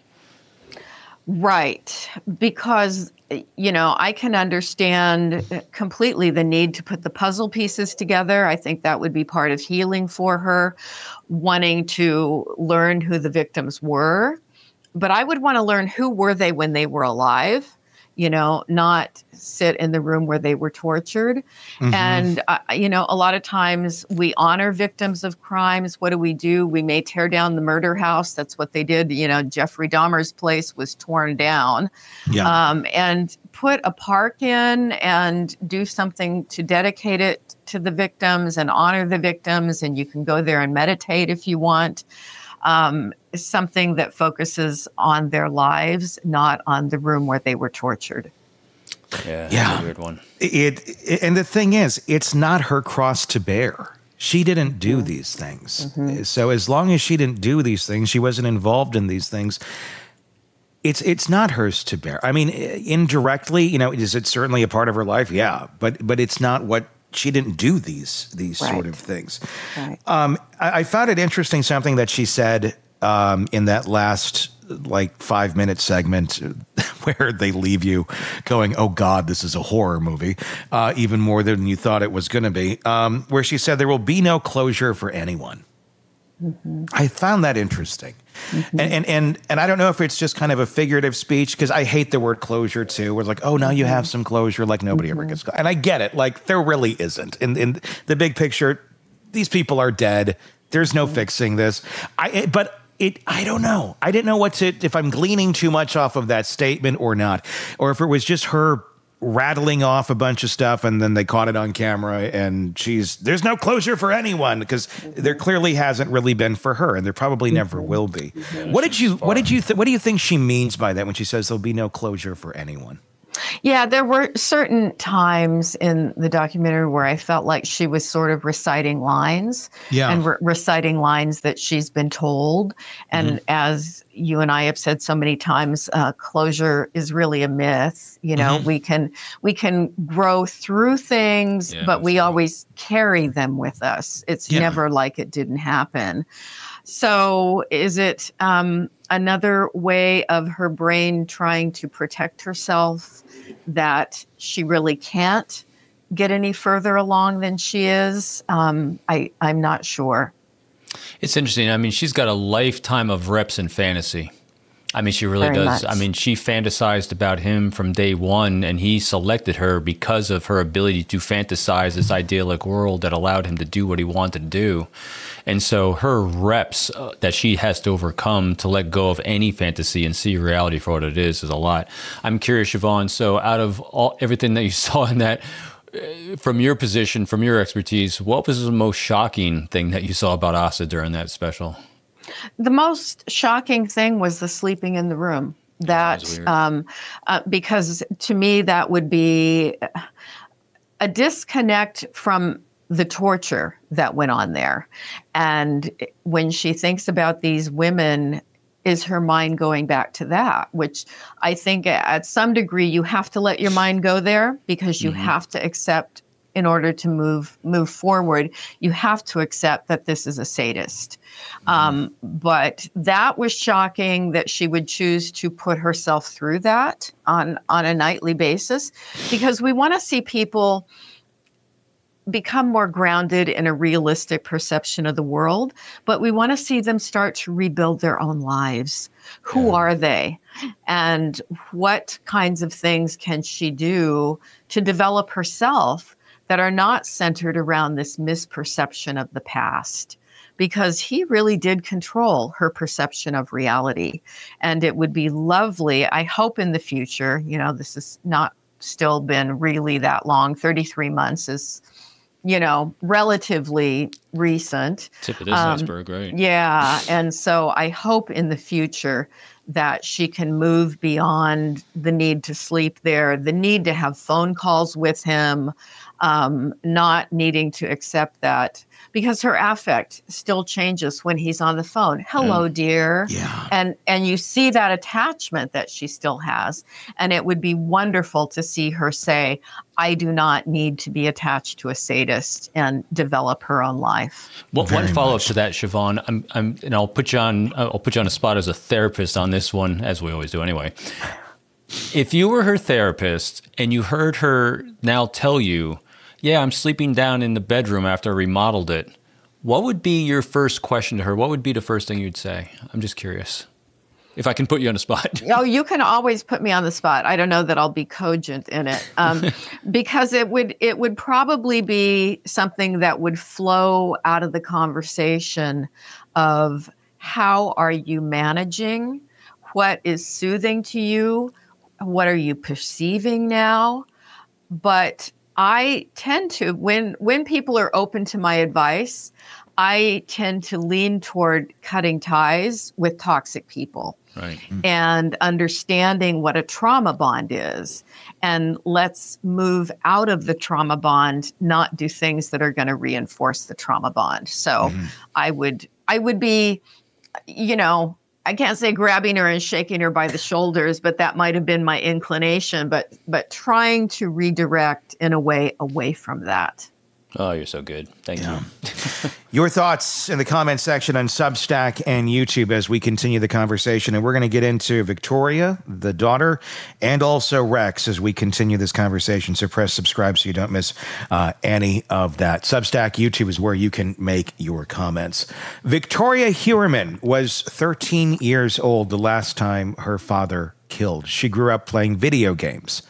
Right. Because, you know, I can understand completely the need to put the puzzle pieces together. I think that would be part of healing for her, wanting to learn who the victims were. But I would want to learn who were they when they were alive, you know, not sit in the room where they were tortured. Mm-hmm. And, uh, you know, a lot of times we honor victims of crimes. What do we do? We may tear down the murder house. That's what they did. You know, Jeffrey Dahmer's place was torn down. Yeah. Um, and put a park in and do something to dedicate it to the victims and honor the victims. And you can go there and meditate if you want. Um, something that focuses on their lives, not on the room where they were tortured. Yeah, Yeah. that's a weird one. It, it and the thing is, it's not her cross to bear. She didn't do mm-hmm. these things. Mm-hmm. So as long as she didn't do these things, she wasn't involved in these things. It's it's not hers to bear. I mean, indirectly, you know, is it certainly a part of her life? Yeah, but but it's not what. She didn't do these these right. sort of things. Right. Um, I, I found it interesting something that she said um, in that last like five minute segment where they leave you going, "Oh God, this is a horror movie," uh, even more than you thought it was going to be. Um, where she said there will be no closure for anyone. Mm-hmm. I found that interesting. Mm-hmm. And, and and and I don't know if it's just kind of a figurative speech, because I hate the word closure too. We're like, oh, now you have some closure, like nobody mm-hmm. ever gets closure. And I get it. Like there really isn't. In in the big picture, these people are dead. There's no mm-hmm. fixing this. I but it I don't know. I didn't know what to if I'm gleaning too much off of that statement or not, or if it was just her rattling off a bunch of stuff, and then they caught it on camera, and she's there's no closure for anyone because there clearly hasn't really been for her, and there probably never will be. What did you What did you th- What do you think she means by that when she says there'll be no closure for anyone? Yeah, there were certain times in the documentary where I felt like she was sort of reciting lines Yeah. and re- reciting lines that she's been told. And Mm-hmm. as you and I have said so many times, uh, closure is really a myth. You know, Mhm. we can we can grow through things, Yeah, but we absolutely. always carry them with us. It's Yeah. never like it didn't happen. So is it um, another way of her brain trying to protect herself that she really can't get any further along than she is? Um, I, I'm not sure. It's interesting. I mean, she's got a lifetime of reps in fantasy. I mean, she really Very does. much. I mean, she fantasized about him from day one, and he selected her because of her ability to fantasize this idyllic world that allowed him to do what he wanted to do. And so her reps uh, that she has to overcome to let go of any fantasy and see reality for what it is is a lot. I'm curious, Siobhan, so out of all everything that you saw in that, uh, from your position, from your expertise, what was the most shocking thing that you saw about Asa during that special? The most shocking thing was the sleeping in the room. that That, was weird. um, uh, because to me, that would be a disconnect from the torture that went on there. And when she thinks about these women, is her mind going back to that? Which I think at some degree you have to let your mind go there because you Mhm. have to accept, in order to move move forward, you have to accept that this is a sadist. Um, but that was shocking that she would choose to put herself through that on, on a nightly basis, because we want to see people become more grounded in a realistic perception of the world, but we want to see them start to rebuild their own lives. Who are they? And what kinds of things can she do to develop herself that are not centered around this misperception of the past? Because he really did control her perception of reality. And it would be lovely, I hope in the future, you know, this has not still been really that long. thirty-three months is, you know, relatively recent. Tip of this Um, iceberg, right? Yeah. And so I hope in the future that she can move beyond the need to sleep there, the need to have phone calls with him, um, not needing to accept that, because her affect still changes when he's on the phone. Hello, dear. Yeah. And and you see that attachment that she still has. And it would be wonderful to see her say, I do not need to be attached to a sadist, and develop her own life. One, Very one follow up much. to that, Siobhan. I'm, I'm, and I'll put you on. I'll put you on a spot as a therapist on this one, as we always do, anyway. If you were her therapist and you heard her now tell you, "Yeah, I'm sleeping down in the bedroom after I remodeled it," what would be your first question to her? What would be the first thing you'd say? I'm just curious. If I can put you on a spot. Oh, you can always put me on the spot. I don't know that I'll be cogent in it, um, because it would it would probably be something that would flow out of the conversation of how are you managing, what is soothing to you, what are you perceiving now. But I tend to, when when people are open to my advice, I tend to lean toward cutting ties with toxic people. Right. And understanding what a trauma bond is. And let's move out of the trauma bond, not do things that are going to reinforce the trauma bond. So I would I would be, you know, I can't say grabbing her and shaking her by the shoulders, but that might have been my inclination, but but trying to redirect in a way away from that. Oh, you're so good. Thank you. Your thoughts in the comment section on Substack and YouTube as we continue the conversation. And we're going to get into Victoria, the daughter, and also Rex as we continue this conversation. So press subscribe so you don't miss uh, any of that. Substack, YouTube is where you can make your comments. Victoria Heuermann was thirteen years old the last time her father killed. She grew up playing video games.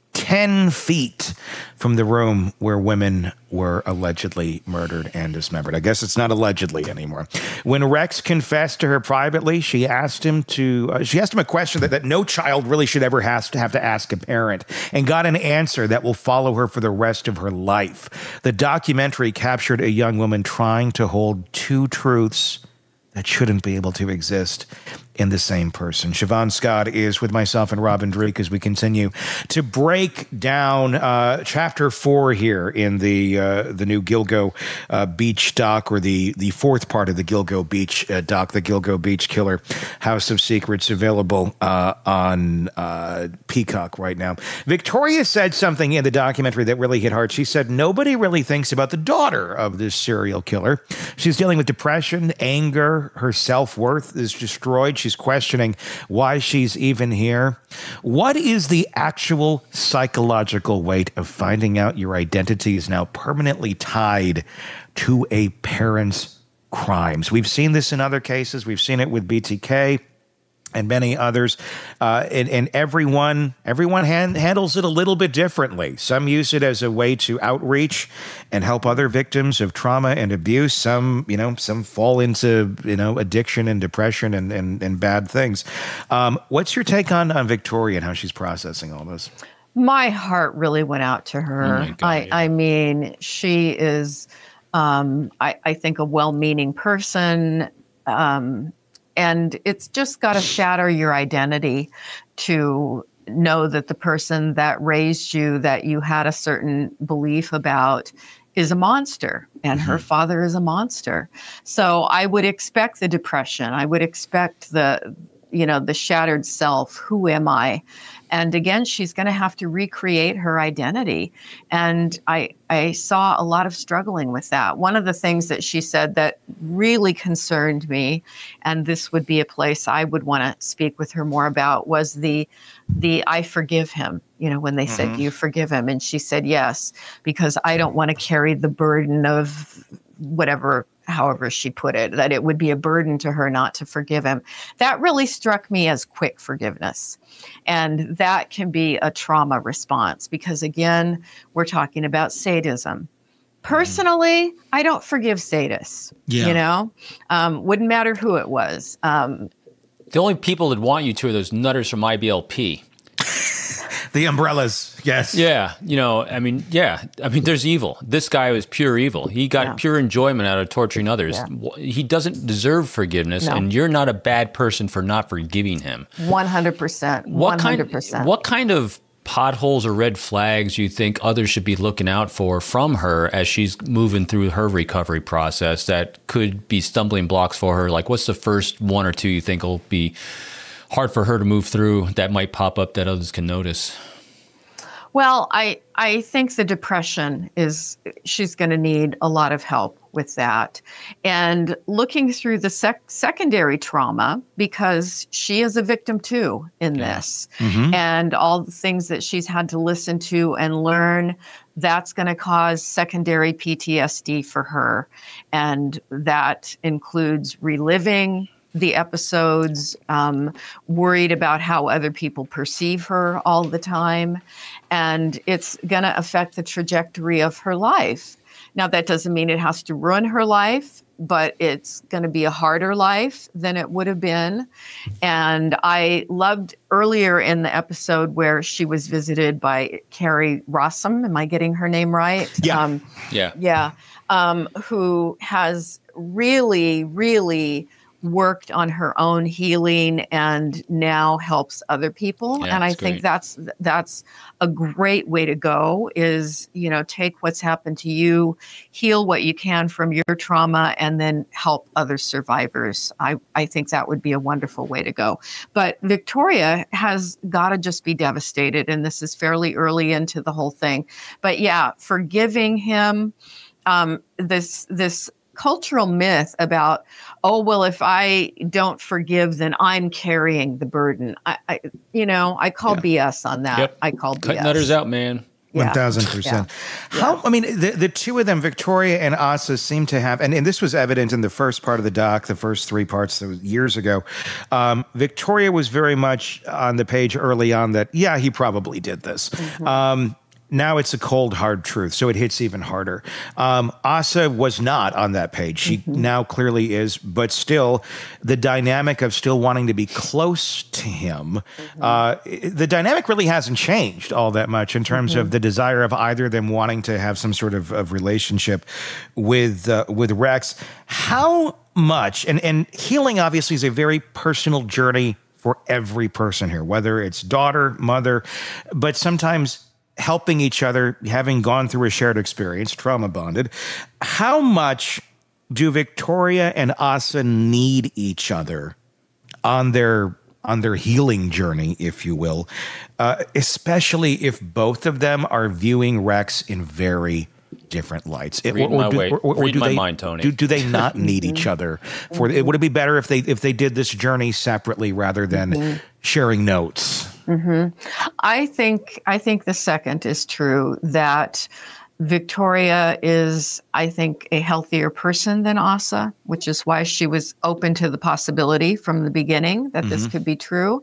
ten feet from the room where women were allegedly murdered and dismembered. I guess it's not allegedly anymore. When Rex confessed to her privately, she asked him to, uh, she asked him a question that, that no child really should ever has to have to ask a parent, and got an answer that will follow her for the rest of her life. The documentary captured a young woman trying to hold two truths that shouldn't be able to exist in the same person. Siobhan Scott is with myself and Robin Dreek as we continue to break down uh, chapter four here in the uh, the new Gilgo uh, Beach doc, or the, the fourth part of the Gilgo Beach uh, doc, the Gilgo Beach Killer, House of Secrets, available uh, on uh, Peacock right now. Victoria said something in the documentary that really hit hard. She said, nobody really thinks about the daughter of this serial killer. She's dealing with depression, anger, her self-worth is destroyed. She's questioning why she's even here. What is the actual psychological weight of finding out your identity is now permanently tied to a parent's crimes? We've seen this in other cases. We've seen it with B T K and many others, uh, and, and everyone everyone hand, handles it a little bit differently. Some use it as a way to outreach and help other victims of trauma and abuse. Some, you know, some fall into, you know, addiction and depression and and, and bad things. Um, what's your take on on Victoria and how she's processing all this? My heart really went out to her. Oh my God, I, yeah. I mean, she is, um, I, I think, a well-meaning person. Um, And it's just got to shatter your identity to know that the person that raised you, that you had a certain belief about, is a monster, and mm-hmm. her father is a monster. So I would expect the depression. I would expect the, you know, the shattered self. Who am I? And again, she's going to have to recreate her identity. And I, I saw a lot of struggling with that. One of the things that she said that really concerned me, and this would be a place I would want to speak with her more about, was the, the I forgive him. You know, when they mm-hmm. said, do you forgive him? And she said, yes, because I don't want to carry the burden of whatever, however she put it, that it would be a burden to her not to forgive him. That really struck me as quick forgiveness. And that can be a trauma response because, again, we're talking about sadism. Personally, I don't forgive sadists, yeah. you know, um, wouldn't matter who it was. Um, The only people that want you to are those nutters from I B L P. The umbrellas, yes. Yeah, you know, I mean, yeah. I mean, there's evil. This guy was pure evil. He got yeah. pure enjoyment out of torturing others. Yeah. He doesn't deserve forgiveness, no. and you're not a bad person for not forgiving him. one hundred percent. one hundred percent. What kind, what kind of potholes or red flags you think others should be looking out for from her as she's moving through her recovery process that could be stumbling blocks for her? Like, what's the first one or two you think will be hard for her to move through that might pop up that others can notice? Well, I, I think the depression is, she's going to need a lot of help with that. And looking through the sec- secondary trauma, because she is a victim too in yeah. this. Mm-hmm. And all the things that she's had to listen to and learn, that's going to cause secondary P T S D for her. And that includes reliving the episodes, um, worried about how other people perceive her all the time. And it's going to affect the trajectory of her life. Now, that doesn't mean it has to ruin her life, but it's going to be a harder life than it would have been. And I loved earlier in the episode where she was visited by Carrie Rossum. Am I getting her name right? Yeah. Um, yeah. Yeah. Um, who has really, really worked on her own healing and now helps other people. Yeah, and I great. think that's that's a great way to go, is, you know, take what's happened to you, heal what you can from your trauma, and then help other survivors. I, I think that would be a wonderful way to go. But Victoria has got to just be devastated, and this is fairly early into the whole thing. But yeah, forgiving him, um, this this cultural myth about, oh, well, if I don't forgive, then I'm carrying the burden. I, I you know, I call yeah. B S on that. Yep. I call Cut B S. nutters out, man. Yeah. One thousand percent. Yeah. How? I mean, the the two of them, Victoria and Asa, seem to have, and, and this was evident in the first part of the doc, the first three parts that was years ago. Um, Victoria was very much on the page early on that, yeah, he probably did this. Mm-hmm. Um, Now it's a cold, hard truth, so it hits even harder. Um, Asa was not on that page. She mm-hmm. now clearly is, but still, the dynamic of still wanting to be close to him, mm-hmm. uh, the dynamic really hasn't changed all that much in terms mm-hmm. of the desire of either of them wanting to have some sort of, of relationship with uh, with Rex. How much, and, and healing obviously is a very personal journey for every person here, whether it's daughter, mother, but sometimes helping each other, having gone through a shared experience, trauma bonded. How much do Victoria and Asa need each other on their on their healing journey, if you will, uh, especially if both of them are viewing Rex in very different lights? Read or, or my do, way. Or, or Read do my they, mind, Tony. Do, do they not need each other? For mm-hmm. Would it be better if they if they did this journey separately rather than mm-hmm. sharing notes? Mm-hmm. I think I think the second is true, that Victoria is, I think, a healthier person than Asa, which is why she was open to the possibility from the beginning that mm-hmm. this could be true.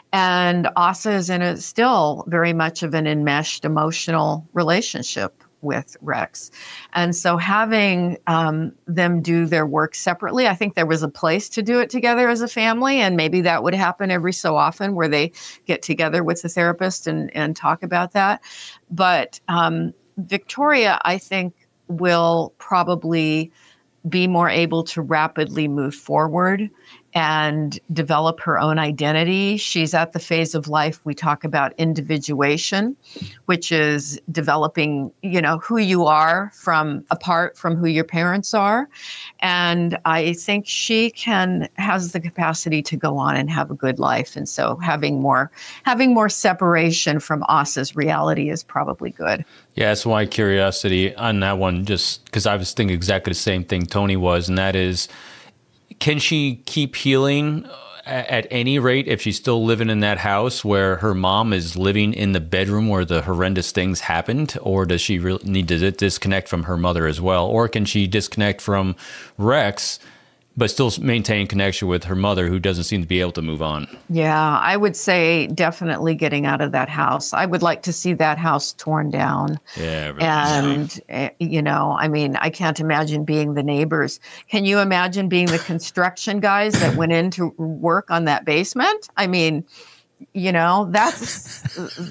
And Asa is in a still very much of an enmeshed emotional relationship with Rex. And so having um, them do their work separately, I think there was a place to do it together as a family. And maybe that would happen every so often where they get together with the therapist and, and talk about that. But um, Victoria, I think, will probably be more able to rapidly move forward and develop her own identity. She's at the phase of life we talk about individuation, which is developing, you know, who you are from apart from who your parents are. And I think she can has the capacity to go on and have a good life. And so having more having more separation from Asa's reality is probably good. Yeah, that's why curiosity on that one, just because I was thinking exactly the same thing Tony was, and that is, can she keep healing at any rate if she's still living in that house where her mom is living in the bedroom where the horrendous things happened? Or does she really need to disconnect from her mother as well? Or can she disconnect from Rex but still maintain connection with her mother, who doesn't seem to be able to move on? Yeah, I would say definitely getting out of that house. I would like to see that house torn down. Yeah. Really and, uh, you know, I mean, I can't imagine being the neighbors. Can you imagine being the construction guys that went in to work on that basement? I mean, you know, that's...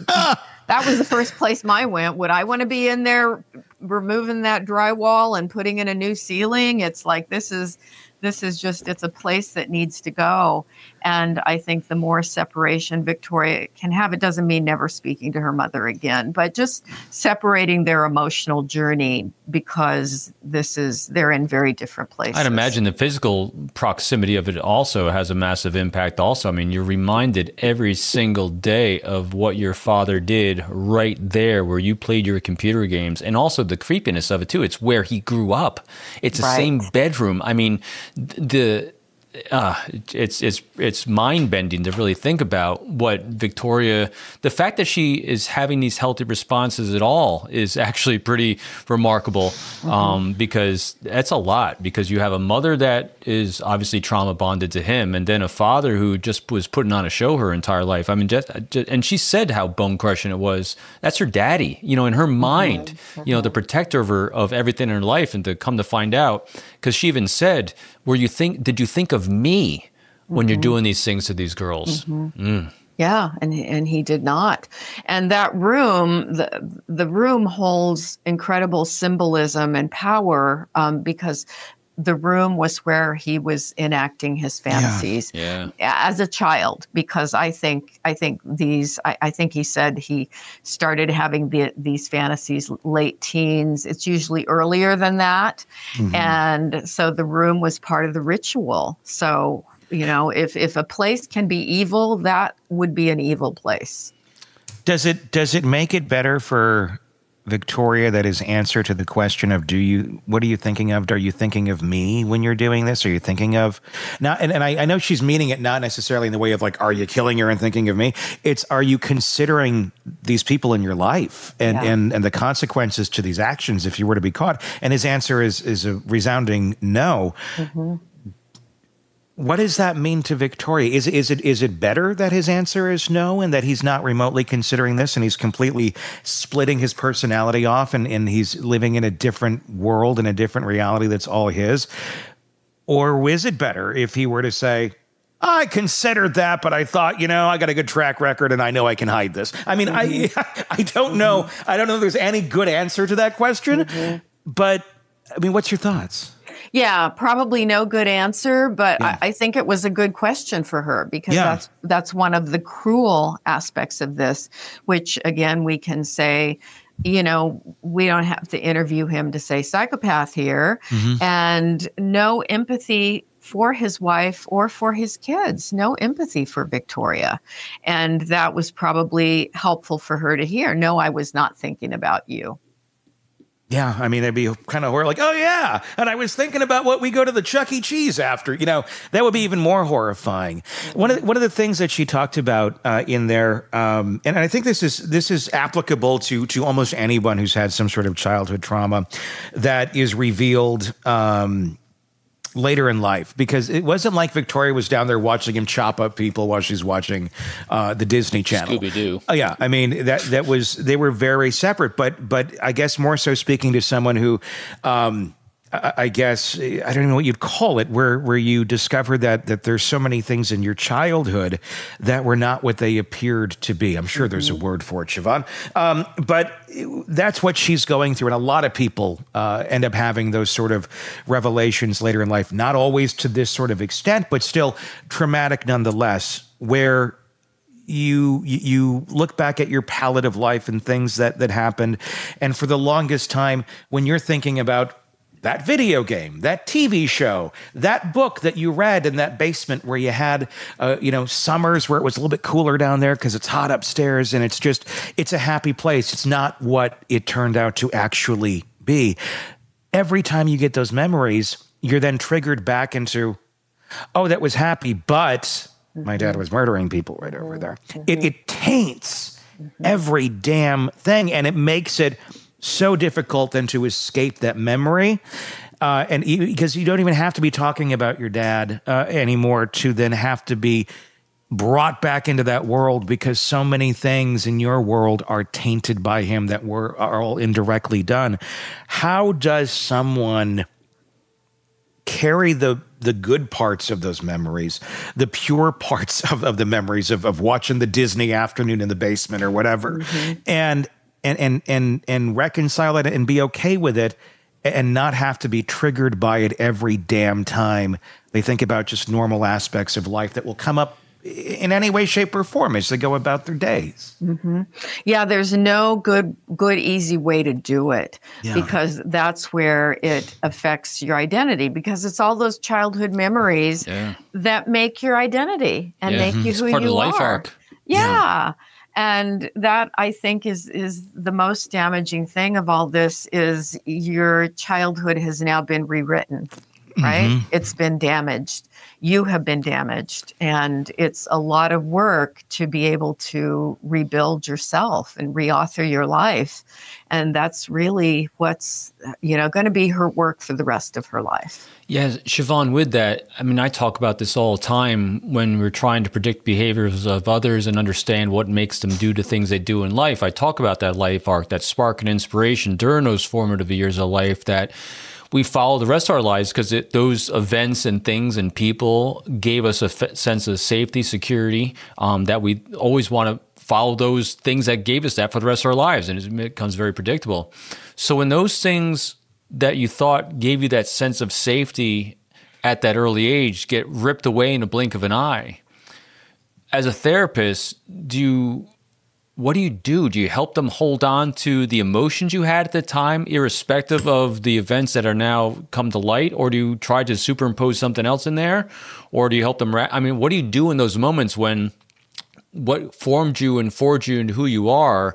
That was the first place mine went. Would I want to be in there removing that drywall and putting in a new ceiling? It's like, this is, this is just, it's a place that needs to go. And I think the more separation Victoria can have, it doesn't mean never speaking to her mother again, but just separating their emotional journey, because this is, they're in very different places. I'd imagine the physical proximity of it also has a massive impact also. I mean, you're reminded every single day of what your father did right there where you played your computer games, and also the creepiness of it too. It's where he grew up. It's the Right. same bedroom. I mean, the... Uh, it's it's it's mind bending to really think about what Victoria, the fact that she is having these healthy responses at all is actually pretty remarkable. Mm-hmm. Um, because that's a lot. Because you have a mother that is obviously trauma bonded to him, and then a father who just was putting on a show her entire life. I mean, just, just, and she said how bone crushing it was. That's her daddy, you know, in her mind, mm-hmm. you know, the protector of her of everything in her life, and to come to find out, because she even said, "Were you think? Did you think of me when mm-hmm. you're doing these things to these girls?" Mm-hmm. Mm. Yeah, and and he did not. And that room, the the room holds incredible symbolism and power, um, because the room was where he was enacting his fantasies Yeah. as a child. Because I think I think these I, I think he said he started having the, these fantasies late teens. It's usually earlier than that, mm-hmm. and so the room was part of the ritual. So, you know, if if a place can be evil, that would be an evil place. Does it does it make it better for Victoria, that his answer to the question of, do you, what are you thinking of? Are you thinking of me when you're doing this? Are you thinking of now? And, and I, I know she's meaning it not necessarily in the way of like, are you killing her and thinking of me? It's, are you considering these people in your life and, Yeah. and, and the consequences to these actions if you were to be caught? And his answer is, is a resounding no. Mm-hmm. What does that mean to Victoria? Is is it is it better that his answer is no and that he's not remotely considering this and he's completely splitting his personality off and, and he's living in a different world and a different reality that's all his? Or is it better if he were to say, I considered that, but I thought, you know, I got a good track record and I know I can hide this. I mean, mm-hmm. I I don't know. I don't know if there's any good answer to that question, mm-hmm. but I mean, what's your thoughts? Yeah, probably no good answer, but Yeah. I, I think it was a good question for her because Yeah. that's that's one of the cruel aspects of this, which again, we can say, you know, we don't have to interview him to say psychopath here, Mm-hmm. and no empathy for his wife or for his kids, no empathy for Victoria. And that was probably helpful for her to hear. No, I was not thinking about you. Yeah, I mean, it'd be kind of horror, like, oh, yeah, and I was thinking about what we go to the Chuck E. Cheese after. You know, that would be even more horrifying. One of the, one of the things that she talked about uh, in there, um, and I think this is this is applicable to to almost anyone who's had some sort of childhood trauma that is revealed um, later in life, because it wasn't like Victoria was down there watching him chop up people while she's watching uh, the Disney Channel. Scooby-Doo. Oh yeah, I mean that that was they were very separate, but but I guess more so speaking to someone who, um, I, I guess I don't even know what you'd call it, where where you discover that that there's so many things in your childhood that were not what they appeared to be. I'm sure there's a word for it, Siobhan, um, but that's what she's going through, and a lot of people uh, end up having those sort of revelations later in life. Not always to this sort of extent, but still traumatic nonetheless, where you you look back at your palette of life and things that that happened, and for the longest time, when you're thinking about that video game, that T V show, that book that you read in that basement where you had, uh, you know, summers where it was a little bit cooler down there because it's hot upstairs and it's just, it's a happy place. It's not what it turned out to actually be. Every time you get those memories, you're then triggered back into, oh, that was happy, but my dad was murdering people right over there. It, it taints every damn thing, and it makes it so difficult then to escape that memory. Uh, and e- because you don't even have to be talking about your dad uh, anymore to then have to be brought back into that world, because so many things in your world are tainted by him that were are all indirectly done. How does someone carry the the good parts of those memories, the pure parts of, of the memories of, of watching the Disney afternoon in the basement or whatever, mm-hmm. and And, and and and reconcile it and be okay with it, and not have to be triggered by it every damn time they think about just normal aspects of life that will come up in any way, shape, or form as they go about their days. Mm-hmm. Yeah, there's no good, good, easy way to do it, Yeah. because that's where it affects your identity, because it's all those childhood memories Yeah. that make your identity and Yeah. make you It's who part you of the life are. arc. Yeah. Yeah. And that, I think, is is the most damaging thing of all this, is your childhood has now been rewritten, right? Mhm. It's been damaged. You have been damaged. And it's a lot of work to be able to rebuild yourself and reauthor your life. And that's really what's, you know, going to be her work for the rest of her life. Yeah, Siobhan, with that, I mean, I talk about this all the time when we're trying to predict behaviors of others and understand what makes them do the things they do in life. I talk about that life arc, that spark and inspiration during those formative years of life that we follow the rest of our lives, because those events and things and people gave us a f- sense of safety, security, um, that we always want to follow those things that gave us that for the rest of our lives, and it becomes very predictable. So when those things that you thought gave you that sense of safety at that early age get ripped away in a blink of an eye, as a therapist, do you, what do you do? Do you help them hold on to the emotions you had at the time, irrespective of the events that are now come to light? Or do you try to superimpose something else in there? Or do you help them? Ra- I mean, what do you do in those moments when what formed you and forged you into who you are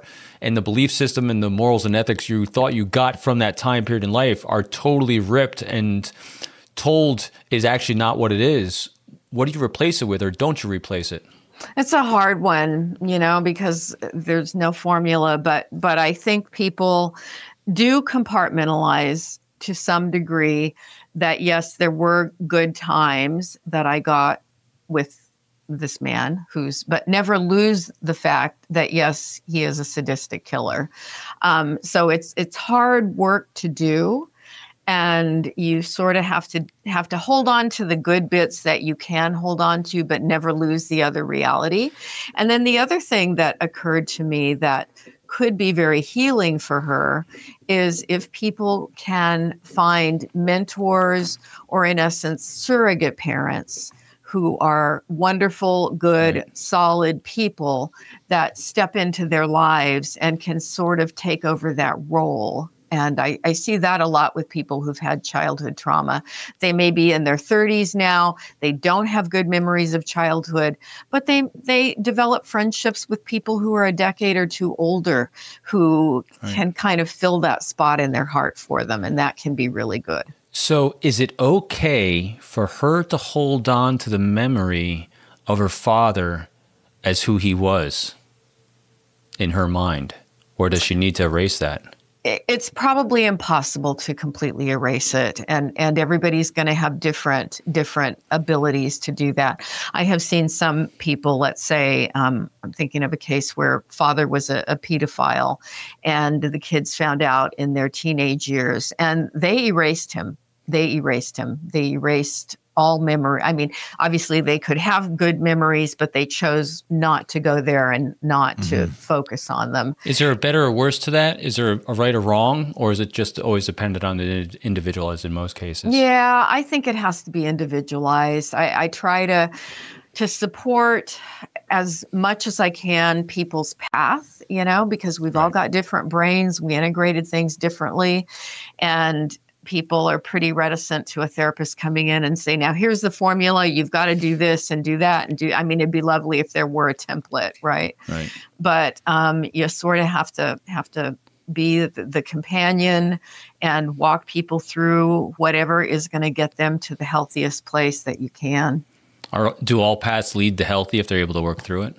and the belief system and the morals and ethics you thought you got from that time period in life are totally ripped and told is actually not what it is, what do you replace it with, or don't you replace it? It's a hard one, you know, because there's no formula, but but I think people do compartmentalize to some degree that, yes, there were good times that I got with this man who's, but never lose the fact that, yes, he is a sadistic killer. Um, so it's it's hard work to do. And you sort of have to have to hold on to the good bits that you can hold on to, but never lose the other reality. And then the other thing that occurred to me that could be very healing for her is if people can find mentors or, in essence, surrogate parents who are wonderful, good, right. solid people that step into their lives and can sort of take over that role. And I, I see that a lot with people who've had childhood trauma. They may be in their thirties now. They don't have good memories of childhood, but they they develop friendships with people who are a decade or two older who right. can kind of fill that spot in their heart for them. And that can be really good. So is it okay for her to hold on to the memory of her father as who he was in her mind? Or does she need to erase that? It's probably impossible to completely erase it, and and everybody's going to have different different abilities to do that. I have seen some people, let's say, um, I'm thinking of a case where father was a, a pedophile, and the kids found out in their teenage years, and they erased him. They erased him. They erased all memory. I mean, obviously they could have good memories, but they chose not to go there and not mm-hmm. to focus on them. Is there a better or worse to that? Is there a right or wrong, or is it just always dependent on the individual, as in most cases? Yeah, I think it has to be individualized. I, I try to to support as much as I can people's path, you know, because we've right. all got different brains. We integrated things differently, and people are pretty reticent to a therapist coming in and say, now here's the formula, you've got to do this and do that and do, I mean, it'd be lovely if there were a template, right? Right. But um, you sort of have to have to be the, the companion and walk people through whatever is going to get them to the healthiest place that you can. Are, do all paths lead to healthy if they're able to work through it?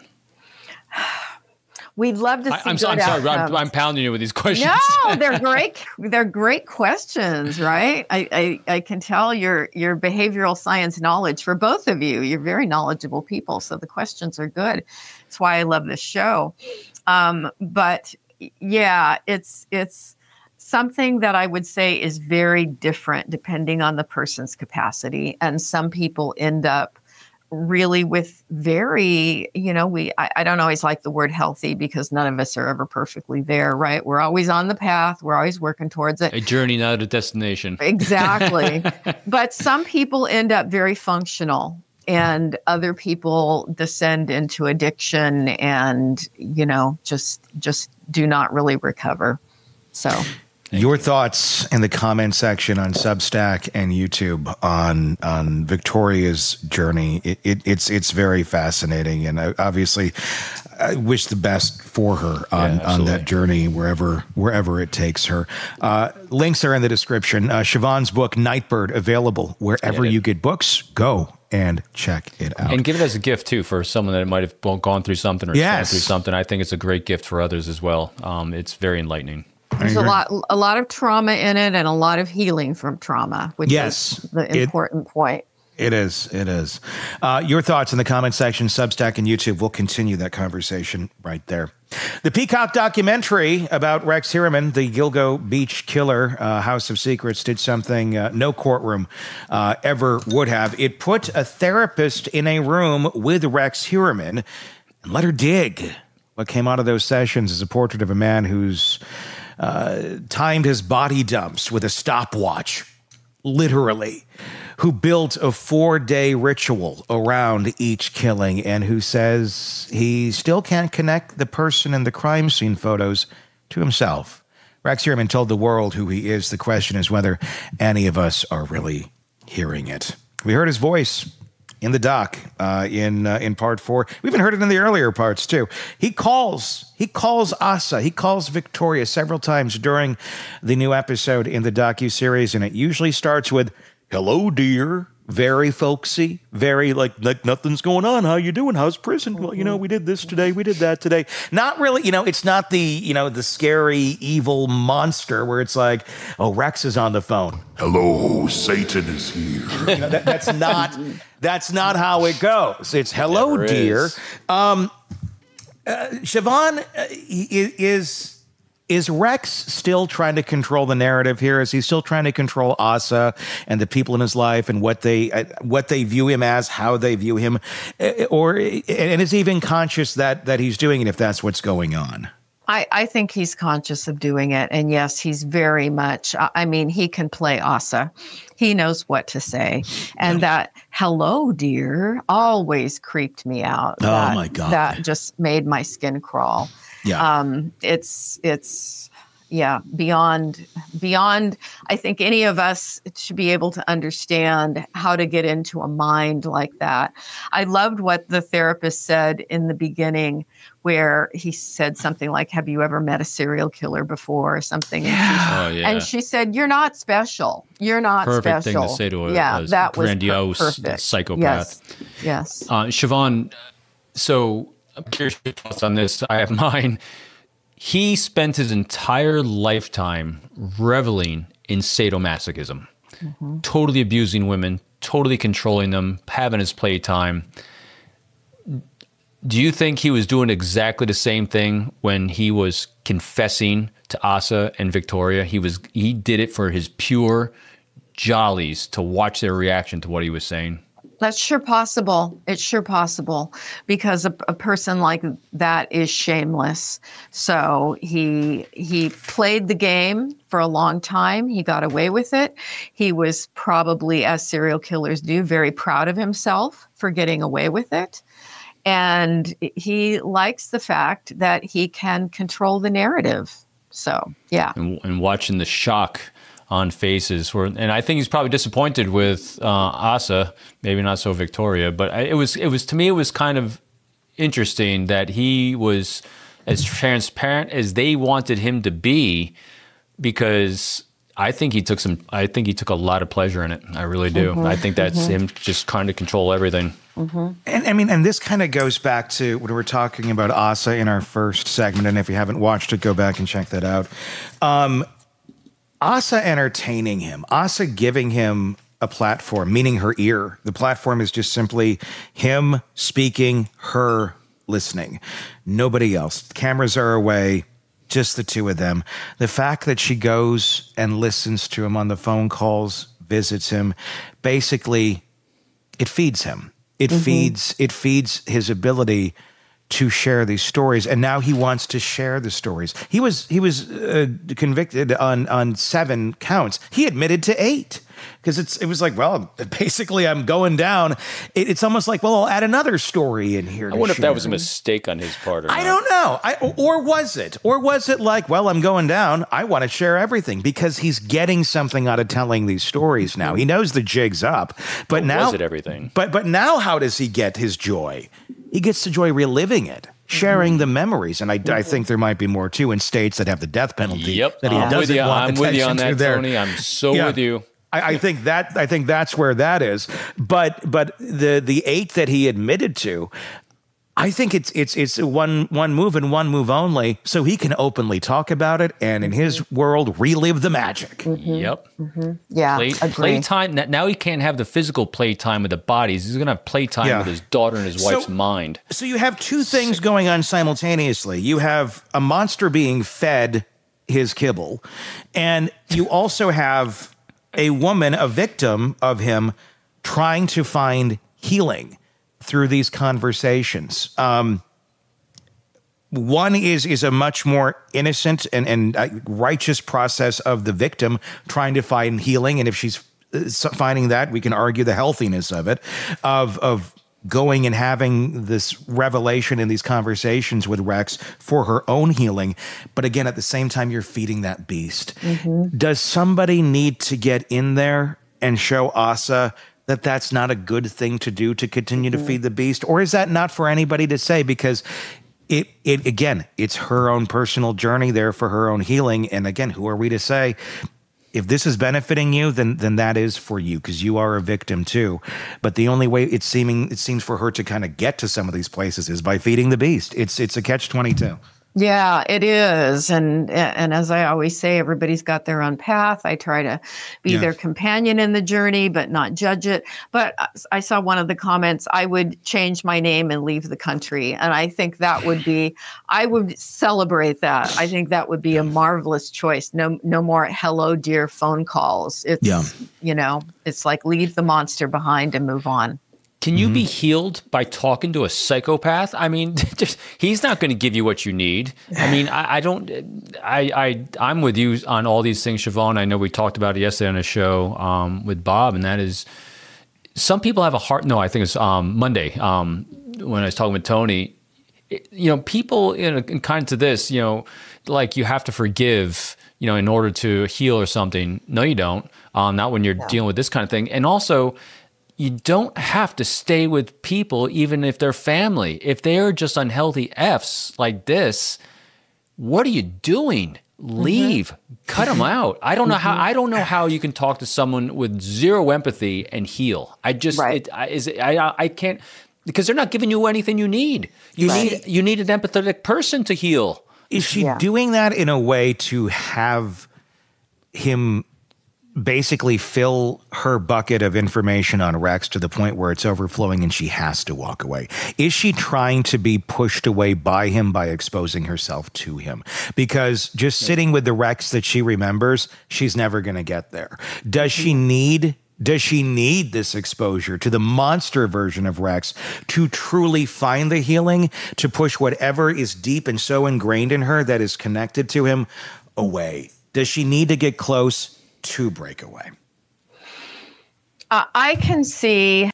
We'd love to see I, I'm, good so, I'm sorry, outcomes. I'm, I'm pounding you with these questions. No, they're great. They're great questions, right? I, I, I can tell your your behavioral science knowledge for both of you. You're very knowledgeable people, so the questions are good. That's why I love this show. Um, but yeah, it's it's something that I would say is very different depending on the person's capacity, and some people end up really with very, you know, we, I, I don't always like the word healthy because none of us are ever perfectly there, right? We're always on the path. We're always working towards it. A journey, not a destination. Exactly. But some people end up very functional and other people descend into addiction and, you know, just, just do not really recover. So. Your thoughts in the comment section on Substack and YouTube on on Victoria's journey. It, it, it's it's very fascinating, and I, obviously, I wish the best for her on, yeah, on that journey wherever wherever it takes her. Uh, links are in the description. Uh, Siobhan's book Nightbird available wherever yeah, you get books. Go and check it out, and give it as a gift too for someone that might have gone through something or yes. gone through something. I think it's a great gift for others as well. Um, it's very enlightening. There's a lot, a lot of trauma in it, and a lot of healing from trauma, which yes, is the important it, point. It is. It is. Uh, your thoughts in the comment section, Substack, and YouTube. We'll continue that conversation right there. The Peacock documentary about Rex Heuermann, the Gilgo Beach killer, uh, House of Secrets, did something uh, no courtroom uh, ever would have. It put a therapist in a room with Rex Heuermann and let her dig. What came out of those sessions is a portrait of a man who's Uh, timed his body dumps with a stopwatch, literally, who built a four-day ritual around each killing, and who says he still can't connect the person in the crime scene photos to himself. Rex Heuermann told the world who he is. The question is whether any of us are really hearing it. We heard his voice in the doc, uh, in uh, in part four. We even heard it in the earlier parts too. He calls he calls Asa, he calls Victoria several times during the new episode in the docuseries, and it usually starts with "Hello, dear." Very folksy, very like like nothing's going on. How you doing? How's prison? Well, you know, we did this today, we did that today. Not really, you know, it's not the, you know, the scary evil monster where it's like, oh, Rex is on the phone. Hello, Satan is here. You know, that, that's not that's not how it goes. It's hello, Never dear. is. Um, uh, Siobhan uh, is. Is Rex still trying to control the narrative here? Is he still trying to control Asa and the people in his life and what they uh, what they view him as, how they view him, uh, or and is he even conscious that that he's doing it if that's what's going on? I, I think he's conscious of doing it. And yes, he's very much, I mean, he can play Asa. He knows what to say. And that hello, dear, always creeped me out. Oh, that, my God. That just made my skin crawl. Yeah. Um, it's, it's, yeah, beyond, beyond, I think any of us should be able to understand how to get into a mind like that. I loved what the therapist said in the beginning, where he said something like, have you ever met a serial killer before or something? And, Oh, yeah. and she said, you're not special. You're not Perfect special. thing to say to a, yeah, a that was grandiose per- perfect. psychopath. Yes. Yes. Uh, Siobhan, so I'm curious your thoughts on this. I have mine. He spent his entire lifetime reveling in sadomasochism, Mm-hmm. totally abusing women, totally controlling them, having his playtime. Do you think he was doing exactly the same thing when he was confessing to Asa and Victoria? He was he did it for his pure jollies to watch their reaction to what he was saying. That's sure possible. It's sure possible because a, a person like that is shameless. So he he played the game for a long time. He got away with it. He was probably, as serial killers do, very proud of himself for getting away with it. And he likes the fact that he can control the narrative. So, yeah. And, and watching the shock on faces, where, and I think he's probably disappointed with uh, Asa, maybe not so Victoria, but I, it was, it was to me, it was kind of interesting that he was as transparent as they wanted him to be, because I think he took some, I think he took a lot of pleasure in it. I really do. Mm-hmm, I think that's mm-hmm. him just trying to control everything. Mm-hmm. And I mean, and this kind of goes back to when we were talking about Asa in our first segment. And if you haven't watched it, go back and check that out. Um, Asa entertaining him, Asa giving him a platform, meaning her ear. The platform is just simply him speaking, her listening. Nobody else. Cameras are away, just the two of them. The fact that she goes and listens to him on the phone calls, visits him, basically, it feeds him. It mm-hmm. feeds it feeds his ability to share these stories, and now he wants to share the stories. He was he was uh, convicted on on seven counts. He admitted to eight because it's it was like, well, basically I'm going down. It, it's almost like, well, I'll add another story in here. I wonder if that was a mistake on his part or I not. don't know. I, or was it? Or was it like, well, I'm going down. I want to share everything because he's getting something out of telling these stories now. He knows the jig's up, but Or now was it everything? But but now, how does he get his joy? He gets the joy reliving it, sharing mm-hmm. the memories, and I, I think there might be more too in states that have the death penalty. Yep, that he I'm doesn't with you. want I'm with you attention on to that, there. Tony. I'm so Yeah. with you. I, I think that I think that's where that is. But but the the eight that he admitted to, I think it's it's it's one one move and one move only, so he can openly talk about it and in his world relive the magic. Mm-hmm. Yep. Mm-hmm. Yeah. Play, agree. playtime. n- Now he can't have the physical playtime with the bodies. He's going to have playtime Yeah. with his daughter and his So- wife's mind. So you have two things going on simultaneously. You have a monster being fed his kibble, and you also have a woman, a victim of him, trying to find healing through these conversations. Um, one is is a much more innocent and, and uh, righteous process of the victim trying to find healing. And if she's uh, finding that, we can argue the healthiness of it, of of going and having this revelation in these conversations with Rex for her own healing. But again, at the same time, you're feeding that beast. Mm-hmm. Does somebody need to get in there and show Asa that that's not a good thing to do to continue to feed the beast? Or is that not for anybody to say? Because it, it again, it's her own personal journey there for her own healing. And again, who are we to say? If this is benefiting you, then then that is for you, because you are a victim too. But the only way it's seeming it seems for her to kind of get to some of these places is by feeding the beast. It's it's a catch twenty-two. Yeah, it is. And and as I always say, everybody's got their own path. I try to be Yeah. their companion in the journey, but not judge it. But I saw one of the comments, I would change my name and leave the country. And I think that would be, I would celebrate that. I think that would be a marvelous choice. No, no more hello, dear phone calls. It's, Yeah. you know, it's like leave the monster behind and move on. Can you be healed by talking to a psychopath? I mean, just, he's not going to give you what you need. I mean, I, I don't. I, I I'm with you on all these things, Siobhan. I know we talked about it yesterday on a show um, with Bob, and that is, some people have a heart. No, I think it's um, Monday um, when I was talking with Tony. It, you know, people in, in kind to this, you know, like you have to forgive, you know, in order to heal or something. No, you don't. Um, not when you're dealing with this kind of thing, and also, you don't have to stay with people even if they're family. If they're just unhealthy Fs like this, what are you doing? Leave. Mm-hmm. Cut them out. I don't know how. I don't know how you can talk to someone with zero empathy and heal. I just Right. it, I, is it, I I can't, because they're not giving you anything you need. You Right. need you need an empathetic person to heal. Is she Yeah. doing that in a way to have him basically fill her bucket of information on Rex to the point where it's overflowing and she has to walk away? Is she trying to be pushed away by him by exposing herself to him? Because just sitting with the Rex that she remembers, she's never going to get there. Does she need Does she need this exposure to the monster version of Rex to truly find the healing, to push whatever is deep and so ingrained in her that is connected to him away? Does she need to get close to break away? Uh, I can see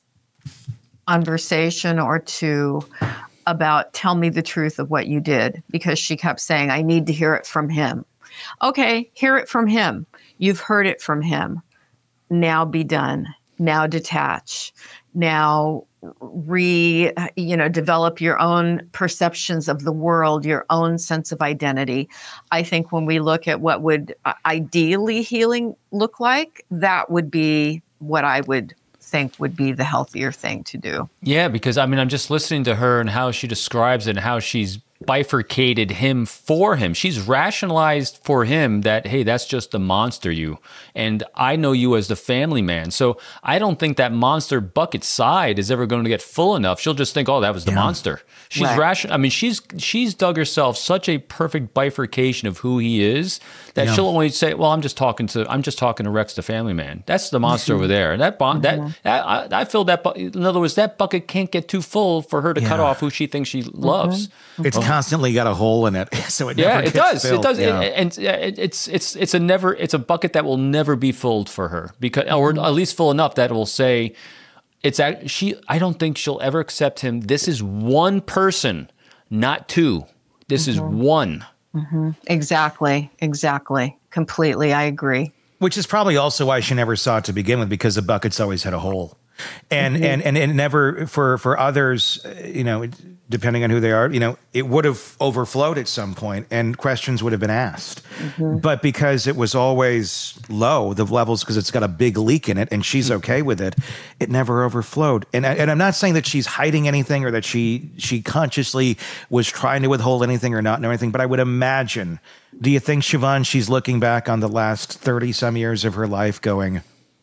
conversation or two about tell me the truth of what you did, because she kept saying, I need to hear it from him. Okay, hear it from him. You've heard it from him. Now be done. Now detach. Now re, you know, develop your own perceptions of the world, your own sense of identity. I think when we look at what would uh, ideally healing look like, that would be what I would think would be the healthier thing to do. Yeah, because I mean, I'm just listening to her and how she describes it and how she's bifurcated him for him. She's rationalized for him that, hey, that's just the monster you, and I know you as the family man. So I don't think that monster bucket side is ever going to get full enough. She'll just think, oh, that was the Yeah. monster. She's Right. ration. I mean, she's she's dug herself such a perfect bifurcation of who he is that Yeah. she'll only say, well, I'm just talking to I'm just talking to Rex, the family man. That's the monster over there. And that bon- that, that I, I feel that bu- in other words, that bucket can't get too full for her to cut Yeah. off who she thinks she loves. It's constantly got a hole in it, so it Yeah, never it gets does. filled. It does. Yeah. It- and yeah, it, it's it's it's a never it's a bucket that will never be filled for her, because or at least full enough that it will say it's act- she. I don't think she'll ever accept him. This is one person, not two. This is one. Exactly. Exactly. Completely. I agree. Which is probably also why she never saw it to begin with, because the bucket's always had a hole. And and and it never, for for others, uh, you know, it- depending on who they are, you know, it would have overflowed at some point and questions would have been asked. But because it was always low, the levels, because it's got a big leak in it and she's okay with it, it never overflowed. And I- and I'm not saying that she's hiding anything or that she she consciously was trying to withhold anything or not know anything, but I would imagine, do you think, Siobhan, she's looking back on the last thirty some years of her life going,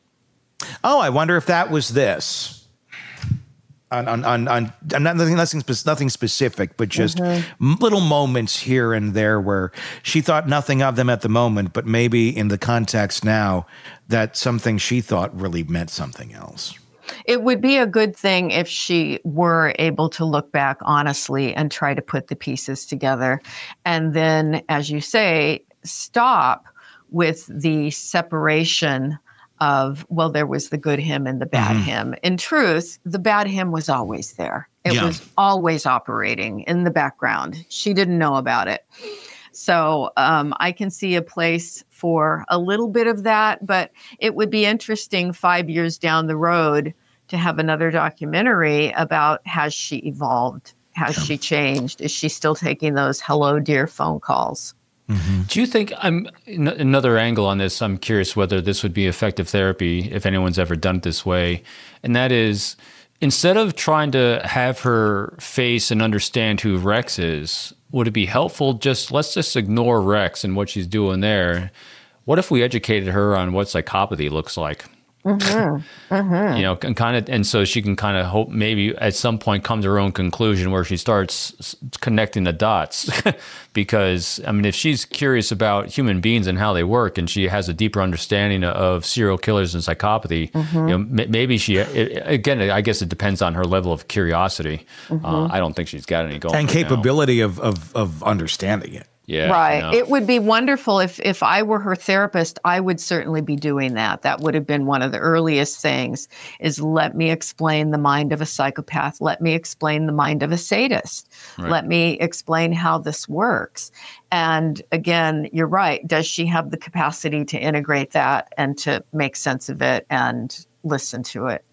oh, I wonder if that was this. On, on, on, on I'm not nothing, nothing, spe- nothing specific, but just m- little moments here and there where she thought nothing of them at the moment, but maybe in the context now, that something she thought really meant something else. It would be a good thing if she were able to look back honestly and try to put the pieces together. And then, as you say, stop with the separation of, well, there was the good him and the bad him. In truth, the bad him was always there. It Yeah. was always operating in the background. She didn't know about it. So um, I can see a place for a little bit of that, but it would be interesting five years down the road to have another documentary about, has she evolved? Has she changed? Is she still taking those hello dear phone calls? Mm-hmm. Do you think, I'm n- another angle on this, I'm curious whether this would be effective therapy if anyone's ever done it this way. And that is, instead of trying to have her face and understand who Rex is, would it be helpful just, let's just ignore Rex and what she's doing there. What if we educated her on what psychopathy looks like? Mm-hmm. Mm-hmm. You know, and kind of, and so she can kind of hope maybe at some point come to her own conclusion where she starts s- connecting the dots. Because I mean, if she's curious about human beings and how they work, and she has a deeper understanding of serial killers and psychopathy, Mm-hmm. you know, m- maybe she. It, again, I guess it depends on her level of curiosity. Mm-hmm. Uh, I don't think she's got any going and right now. capability of, of of understanding it. Yeah, right. no. It would be wonderful if if I were her therapist, I would certainly be doing that. That would have been one of the earliest things, is let me explain the mind of a psychopath. Let me explain the mind of a sadist. Right. Let me explain how this works. And again, you're right. Does she have the capacity to integrate that and to make sense of it and listen to it?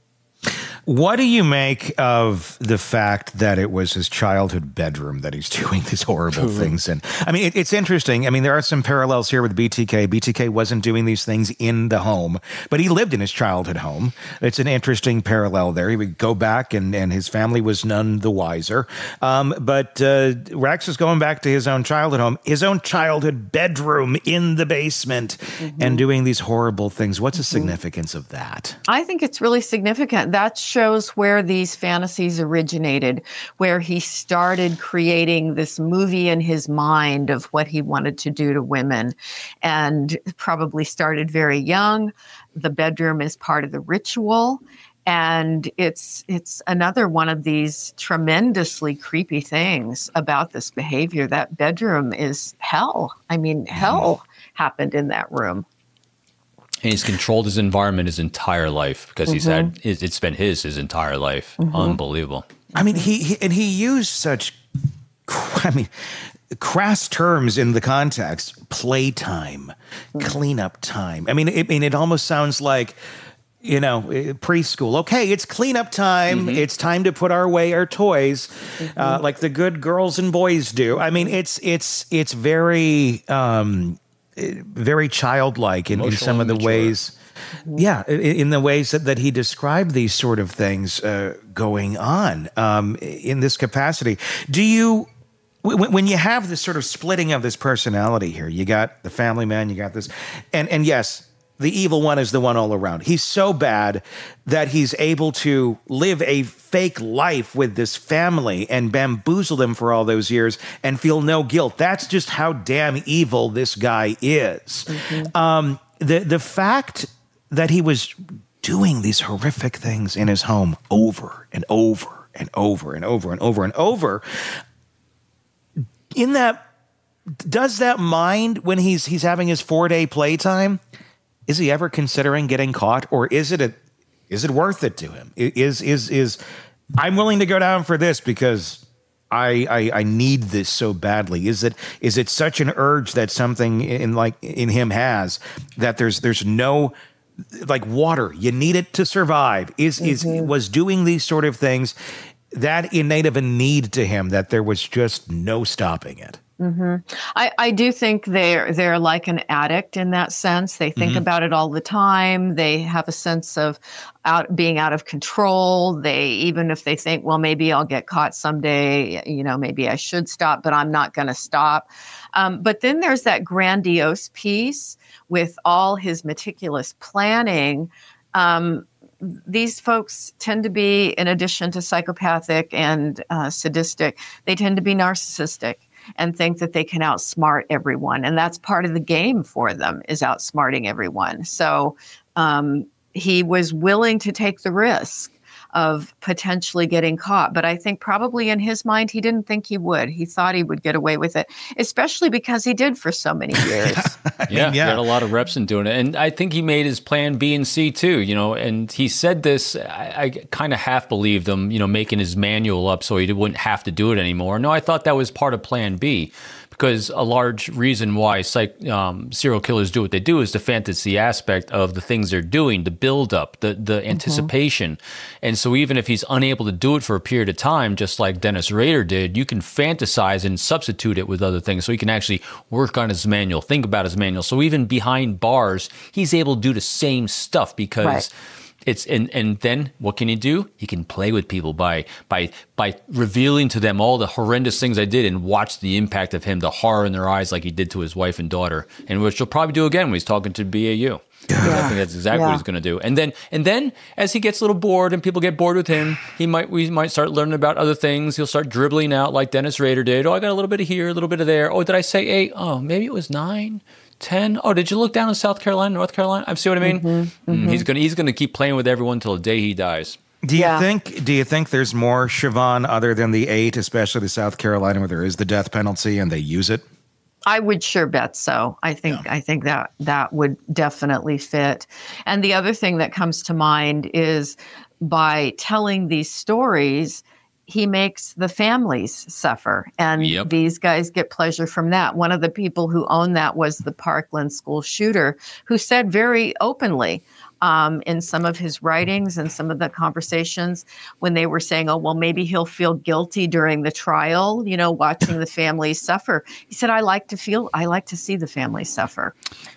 What do you make of the fact that it was his childhood bedroom that he's doing these horrible things in? I mean, it, it's interesting. I mean, there are some parallels here with B T K. B T K wasn't doing these things in the home, but he lived in his childhood home. It's an interesting parallel there. He would go back, and, and his family was none the wiser. Um, but uh, Rex is going back to his own childhood home, his own childhood bedroom in the basement, mm-hmm. and doing these horrible things. What's the mm-hmm. significance of that? I think it's really significant. That shows where these fantasies originated, where he started creating this movie in his mind of what he wanted to do to women, and probably started very young. The bedroom is part of the ritual. And it's it's another one of these tremendously creepy things about this behavior. That bedroom is hell. I mean, hell happened in that room. And he's controlled his environment his entire life because he's Mm-hmm. had it's it's been his his entire life. Mm-hmm. Unbelievable. I mean, he, he and he used such, I mean, crass terms in the context: playtime, cleanup time. I mean, it, I mean, it almost sounds like, you know, preschool. Okay, it's cleanup time. Mm-hmm. It's time to put our away our toys, mm-hmm. uh, like the good girls and boys do. I mean, it's it's it's very. Um, very childlike in, in some of the ways. Yeah, in, in the ways that, that he described these sort of things uh, going on um, in this capacity. Do you, when, when you have this sort of splitting of this personality here, you got the family man, you got this, and and yes, the evil one is the one all around. He's so bad that he's able to live a fake life with this family and bamboozle them for all those years and feel no guilt. That's just how damn evil this guy is. Mm-hmm. Um, the the fact that he was doing these horrific things in his home over and over and over and over and over and over, in that, does that mind when he's he's having his four-day playtime? Is he ever considering getting caught, or is it a, is it worth it to him? Is is is I'm willing to go down for this because I, I I need this so badly? Is it is it such an urge that something in like in him has that there's there's no, like water, you need it to survive? Is is mm-hmm. was doing these sort of things that innate of a need to him that there was just no stopping it? Mm-hmm. I, I do think they're they're like an addict in that sense. They think mm-hmm. about it all the time. They have a sense of out being out of control. They, even if they think, well, maybe I'll get caught someday, you know, maybe I should stop, but I'm not going to stop. Um, but then there's that grandiose piece with all his meticulous planning. Um, These folks tend to be, in addition to psychopathic and uh, sadistic, they tend to be narcissistic and think that they can outsmart everyone. And that's part of the game for them, is outsmarting everyone. So um, he was willing to take the risk of potentially getting caught. But I think probably in his mind, he didn't think he would. He thought he would get away with it, especially because he did for so many years. yeah, yeah, he had a lot of reps in doing it. And I think he made his plan B and C too, you know, and he said this, I, I kind of half believed him, you know, making his manual up so he wouldn't have to do it anymore. No, I thought that was part of plan B. because a large reason why psych, um, serial killers do what they do is the fantasy aspect of the things they're doing, the build up, the the mm-hmm. anticipation. And so even if he's unable to do it for a period of time, just like Dennis Rader did, you can fantasize and substitute it with other things. So he can actually work on his manual, think about his manual. So even behind bars, he's able to do the same stuff because right. It's and, and then what can he do? He can play with people by by by revealing to them all the horrendous things I did and watch the impact of him, the horror in their eyes, like he did to his wife and daughter, and which he'll probably do again when he's talking to B A U. Yeah. I think that's exactly yeah. what he's going to do. And then and then as he gets a little bored and people get bored with him, he might we might start learning about other things. He'll start dribbling out like Dennis Rader did. Oh, I got a little bit of here, a little bit of there. Oh, did I say eight? Oh, maybe it was nine. ten Oh, did you look down in South Carolina, North Carolina? I see what I mean. Mm-hmm, mm-hmm. He's gonna he's gonna keep playing with everyone till the day he dies. Do you yeah. think? Do you think there's more, Siobhan, other than the eight, especially the South Carolina, where there is the death penalty and they use it? I would sure bet so. I think yeah. I think that that would definitely fit. And the other thing that comes to mind is by telling these stories, he makes the families suffer, and yep. these guys get pleasure from that. One of the people who owned that was the Parkland school shooter, who said very openly um, in some of his writings and some of the conversations when they were saying, oh, well, maybe he'll feel guilty during the trial, you know, watching the families suffer. He said, I like to feel, I like to see the families suffer.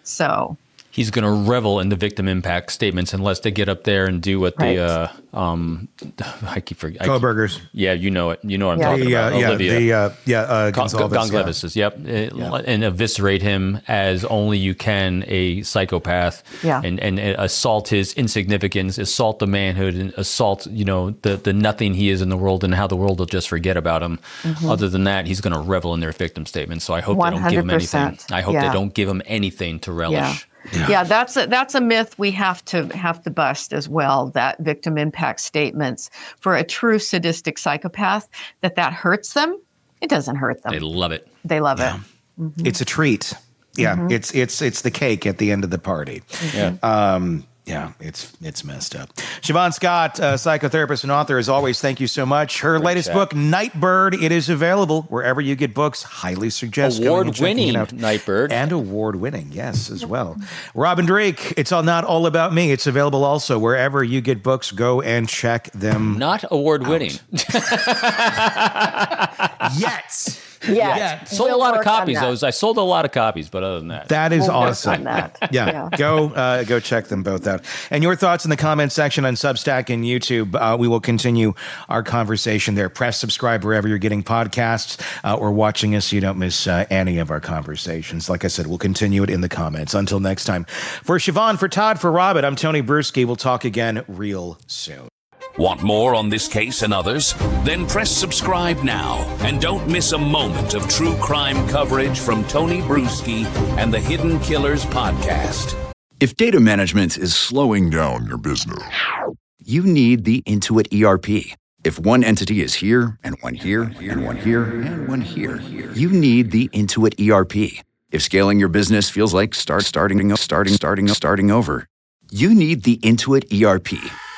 So he's going to revel in the victim impact statements unless they get up there and do what right. the uh, um, I keep forgetting. Koberger's. Yeah, you know it. You know what I'm yeah. talking the, about. Uh, yeah, Olivia. the, uh, yeah, uh, Gonzalez. Gonzalez, yeah. yep. Yeah. And eviscerate him as only you can a psychopath. Yeah. And, and assault his insignificance, assault the manhood, and assault, you know, the, the nothing he is in the world and how the world will just forget about him. Mm-hmm. Other than that, he's going to revel in their victim statements. So I hope one hundred percent. They don't give him anything. I hope yeah. they don't give him anything to relish. Yeah. Yeah. yeah, that's a, that's a myth we have to have to bust as well, that victim impact statements for a true sadistic psychopath, that that hurts them. It doesn't hurt them. They love it. They love yeah. it. Mm-hmm. It's a treat. Yeah, mm-hmm. it's it's it's the cake at the end of the party. Yeah. Um, yeah, it's it's messed up. Siobhan Scott, uh, psychotherapist and author, as always, thank you so much. Her Great latest chat. book, Nightbird, it is available wherever you get books. Highly suggest award-winning Nightbird. And award-winning, yes, as well. Robin Drake, It's All Not All About Me. It's available also wherever you get books. Go and check them Not award-winning. Yet. Yeah, yeah. sold we'll a lot of copies. I, was, I sold a lot of copies, but other than that, that is we'll awesome. That. Yeah. yeah, go uh, go check them both out. And your thoughts in the comment section on Substack and YouTube. Uh, we will continue our conversation there. Press subscribe wherever you're getting podcasts uh, or watching us, so you don't miss uh, any of our conversations. Like I said, we'll continue it in the comments. Until next time, for Siobhan, for Todd, for Robin, I'm Tony Bruschi. We'll talk again real soon. Want more on this case and others? Then press subscribe now and don't miss a moment of true crime coverage from Tony Bruschi and the Hidden Killers podcast. If data management is slowing down your business, you need the Intuit E R P. If one entity is here and one here and one here and one here, you need the Intuit E R P. If scaling your business feels like start starting starting starting starting over, you need the Intuit E R P.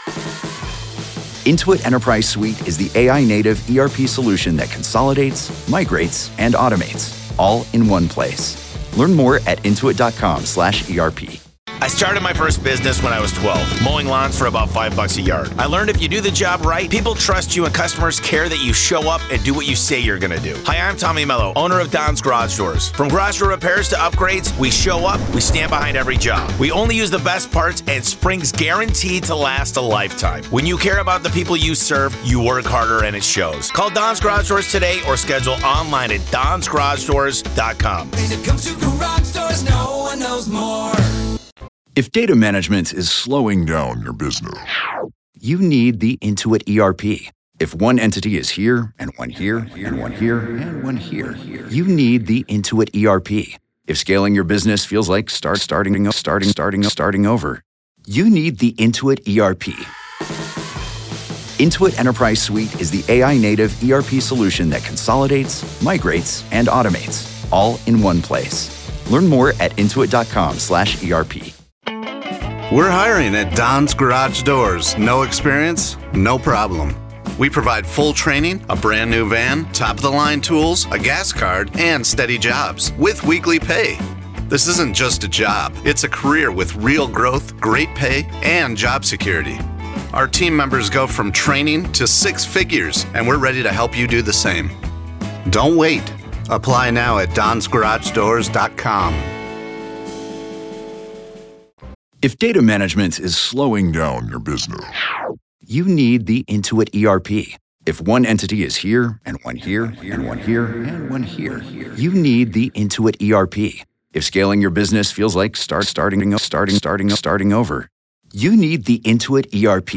Intuit Enterprise Suite is the A I-native E R P solution that consolidates, migrates, and automates, all in one place. Learn more at intuit.com slash ERP. I started my first business when I was twelve, mowing lawns for about five bucks a yard. I learned if you do the job right, people trust you and customers care that you show up and do what you say you're gonna do. Hi, I'm Tommy Mello, owner of Don's Garage Doors. From garage door repairs to upgrades, we show up, we stand behind every job. We only use the best parts, and spring's guaranteed to last a lifetime. When you care about the people you serve, you work harder and it shows. Call Don's Garage Doors today or schedule online at dons garage doors dot com. When it comes to garage doors, no one knows more. If data management is slowing down your business, you need the Intuit E R P. If one entity is here and one here and one here and one here, you need the Intuit E R P. If scaling your business feels like start starting starting starting starting over, you need the Intuit E R P. Intuit Enterprise Suite is the A I-native E R P solution that consolidates, migrates, and automates, all in one place. Learn more at intuit.com slash ERP. We're hiring at Don's Garage Doors. No experience? No problem. We provide full training, a brand new van, top-of-the-line tools, a gas card, and steady jobs with weekly pay. This isn't just a job, it's a career with real growth, great pay, and job security. Our team members go from training to six figures, and we're ready to help you do the same. Don't wait. Apply now at dons garage doors dot com. If data management is slowing down your business, you need the Intuit E R P. If one entity is here, and one here, and one here, and one here, you need the Intuit E R P. If scaling your business feels like start starting, starting, starting, starting over, you need the Intuit E R P.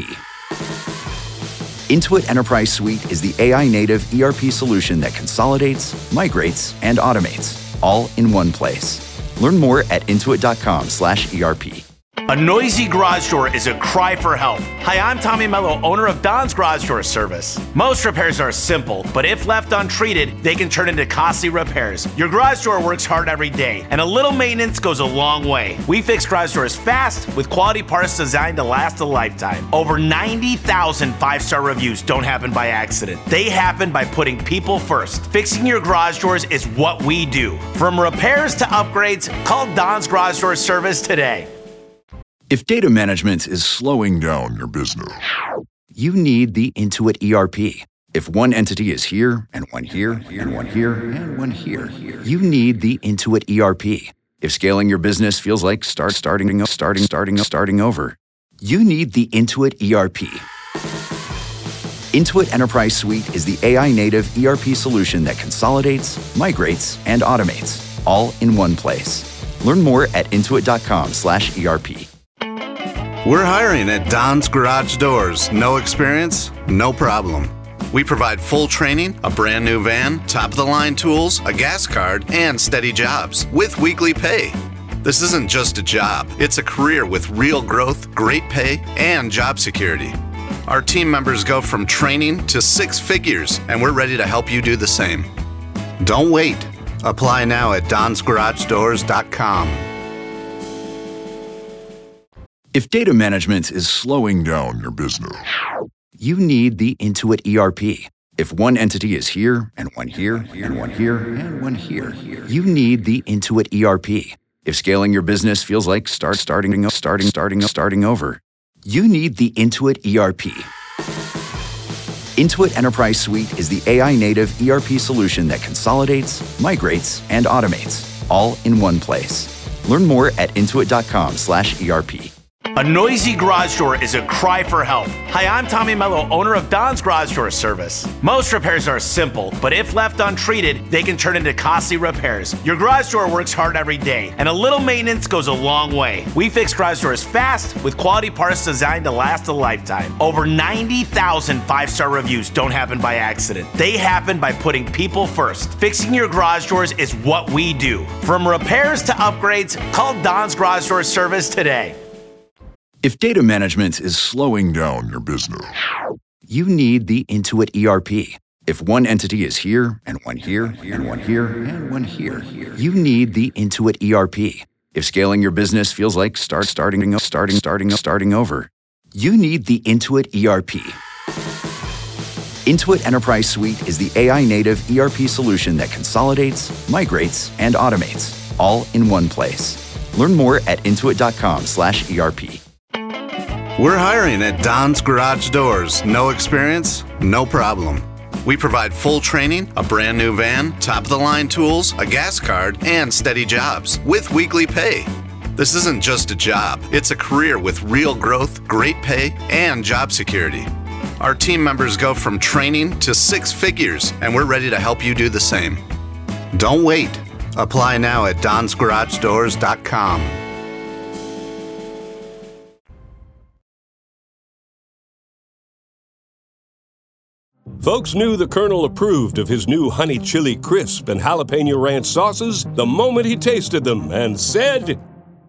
Intuit Enterprise Suite is the A I-native E R P solution that consolidates, migrates, and automates, all in one place. Learn more at intuit dot com slash E R P. A noisy garage door is a cry for help. Hi, I'm Tommy Mello, owner of Don's Garage Door Service. Most repairs are simple, but if left untreated, they can turn into costly repairs. Your garage door works hard every day, and a little maintenance goes a long way. We fix garage doors fast with quality parts designed to last a lifetime. Over ninety thousand five-star reviews don't happen by accident. They happen by putting people first. Fixing your garage doors is what we do. From repairs to upgrades, call Don's Garage Door Service today. If data management is slowing down your business, you need the Intuit E R P. If one entity is here, and one here, and one here, and one here, you need the Intuit E R P. If scaling your business feels like start starting, starting, starting, starting over, you need the Intuit E R P. Intuit Enterprise Suite is the A I-native E R P solution that consolidates, migrates, and automates, all in one place. Learn more at intuit dot com slash E R P. We're hiring at Don's Garage Doors. No experience? No problem. We provide full training, a brand new van, top-of-the-line tools, a gas card, and steady jobs with weekly pay. This isn't just a job, it's a career with real growth, great pay, and job security. Our team members go from training to six figures, and we're ready to help you do the same. Don't wait. Apply now at dons garage doors dot com. If data management is slowing down your business, you need the Intuit E R P. If one entity is here, and one here, and one here, and one here, you need the Intuit E R P. If scaling your business feels like start starting, starting, starting, starting over, you need the Intuit E R P. Intuit Enterprise Suite is the A I-native E R P solution that consolidates, migrates, and automates, all in one place. Learn more at intuit dot com slash E R P. A noisy garage door is a cry for help. Hi, I'm Tommy Mello, owner of Don's Garage Door Service. Most repairs are simple, but if left untreated, they can turn into costly repairs. Your garage door works hard every day, and a little maintenance goes a long way. We fix garage doors fast with quality parts designed to last a lifetime. Over ninety thousand five-star reviews don't happen by accident. They happen by putting people first. Fixing your garage doors is what we do. From repairs to upgrades, call Don's Garage Door Service today. If data management is slowing down your business, you need the Intuit E R P. If one entity is here, and one here, and one here, and one here, you need the Intuit E R P. If scaling your business feels like start starting, starting, starting, starting over, you need the Intuit E R P. Intuit Enterprise Suite is the A I-native E R P solution that consolidates, migrates, and automates, all in one place. Learn more at intuit dot com slash E R P. We're hiring at Don's Garage Doors. No experience? No problem. We provide full training, a brand new van, top-of-the-line tools, a gas card, and steady jobs with weekly pay. This isn't just a job, it's a career with real growth, great pay, and job security. Our team members go from training to six figures, and we're ready to help you do the same. Don't wait. Apply now at dons garage doors dot com. Folks knew the Colonel approved of his new Honey Chili Crisp and Jalapeno Ranch sauces the moment he tasted them and said,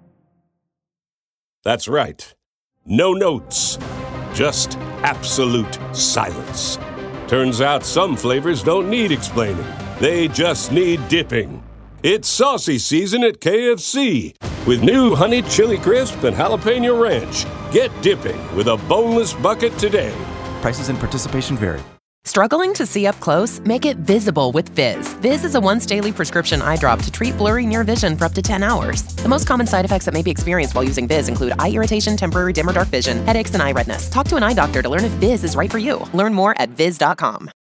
that's right, no notes, just absolute silence. Turns out some flavors don't need explaining. They just need dipping. It's saucy season at K F C with new Honey Chili Crisp and Jalapeno Ranch. Get dipping with a boneless bucket today. Prices and participation vary. Struggling to see up close? Make it visible with Viz. Viz is a once daily prescription eye drop to treat blurry near vision for up to ten hours. The most common side effects that may be experienced while using Viz include eye irritation, temporary dim or dark vision, headaches, and eye redness. Talk to an eye doctor to learn if Viz is right for you. Learn more at viz dot com.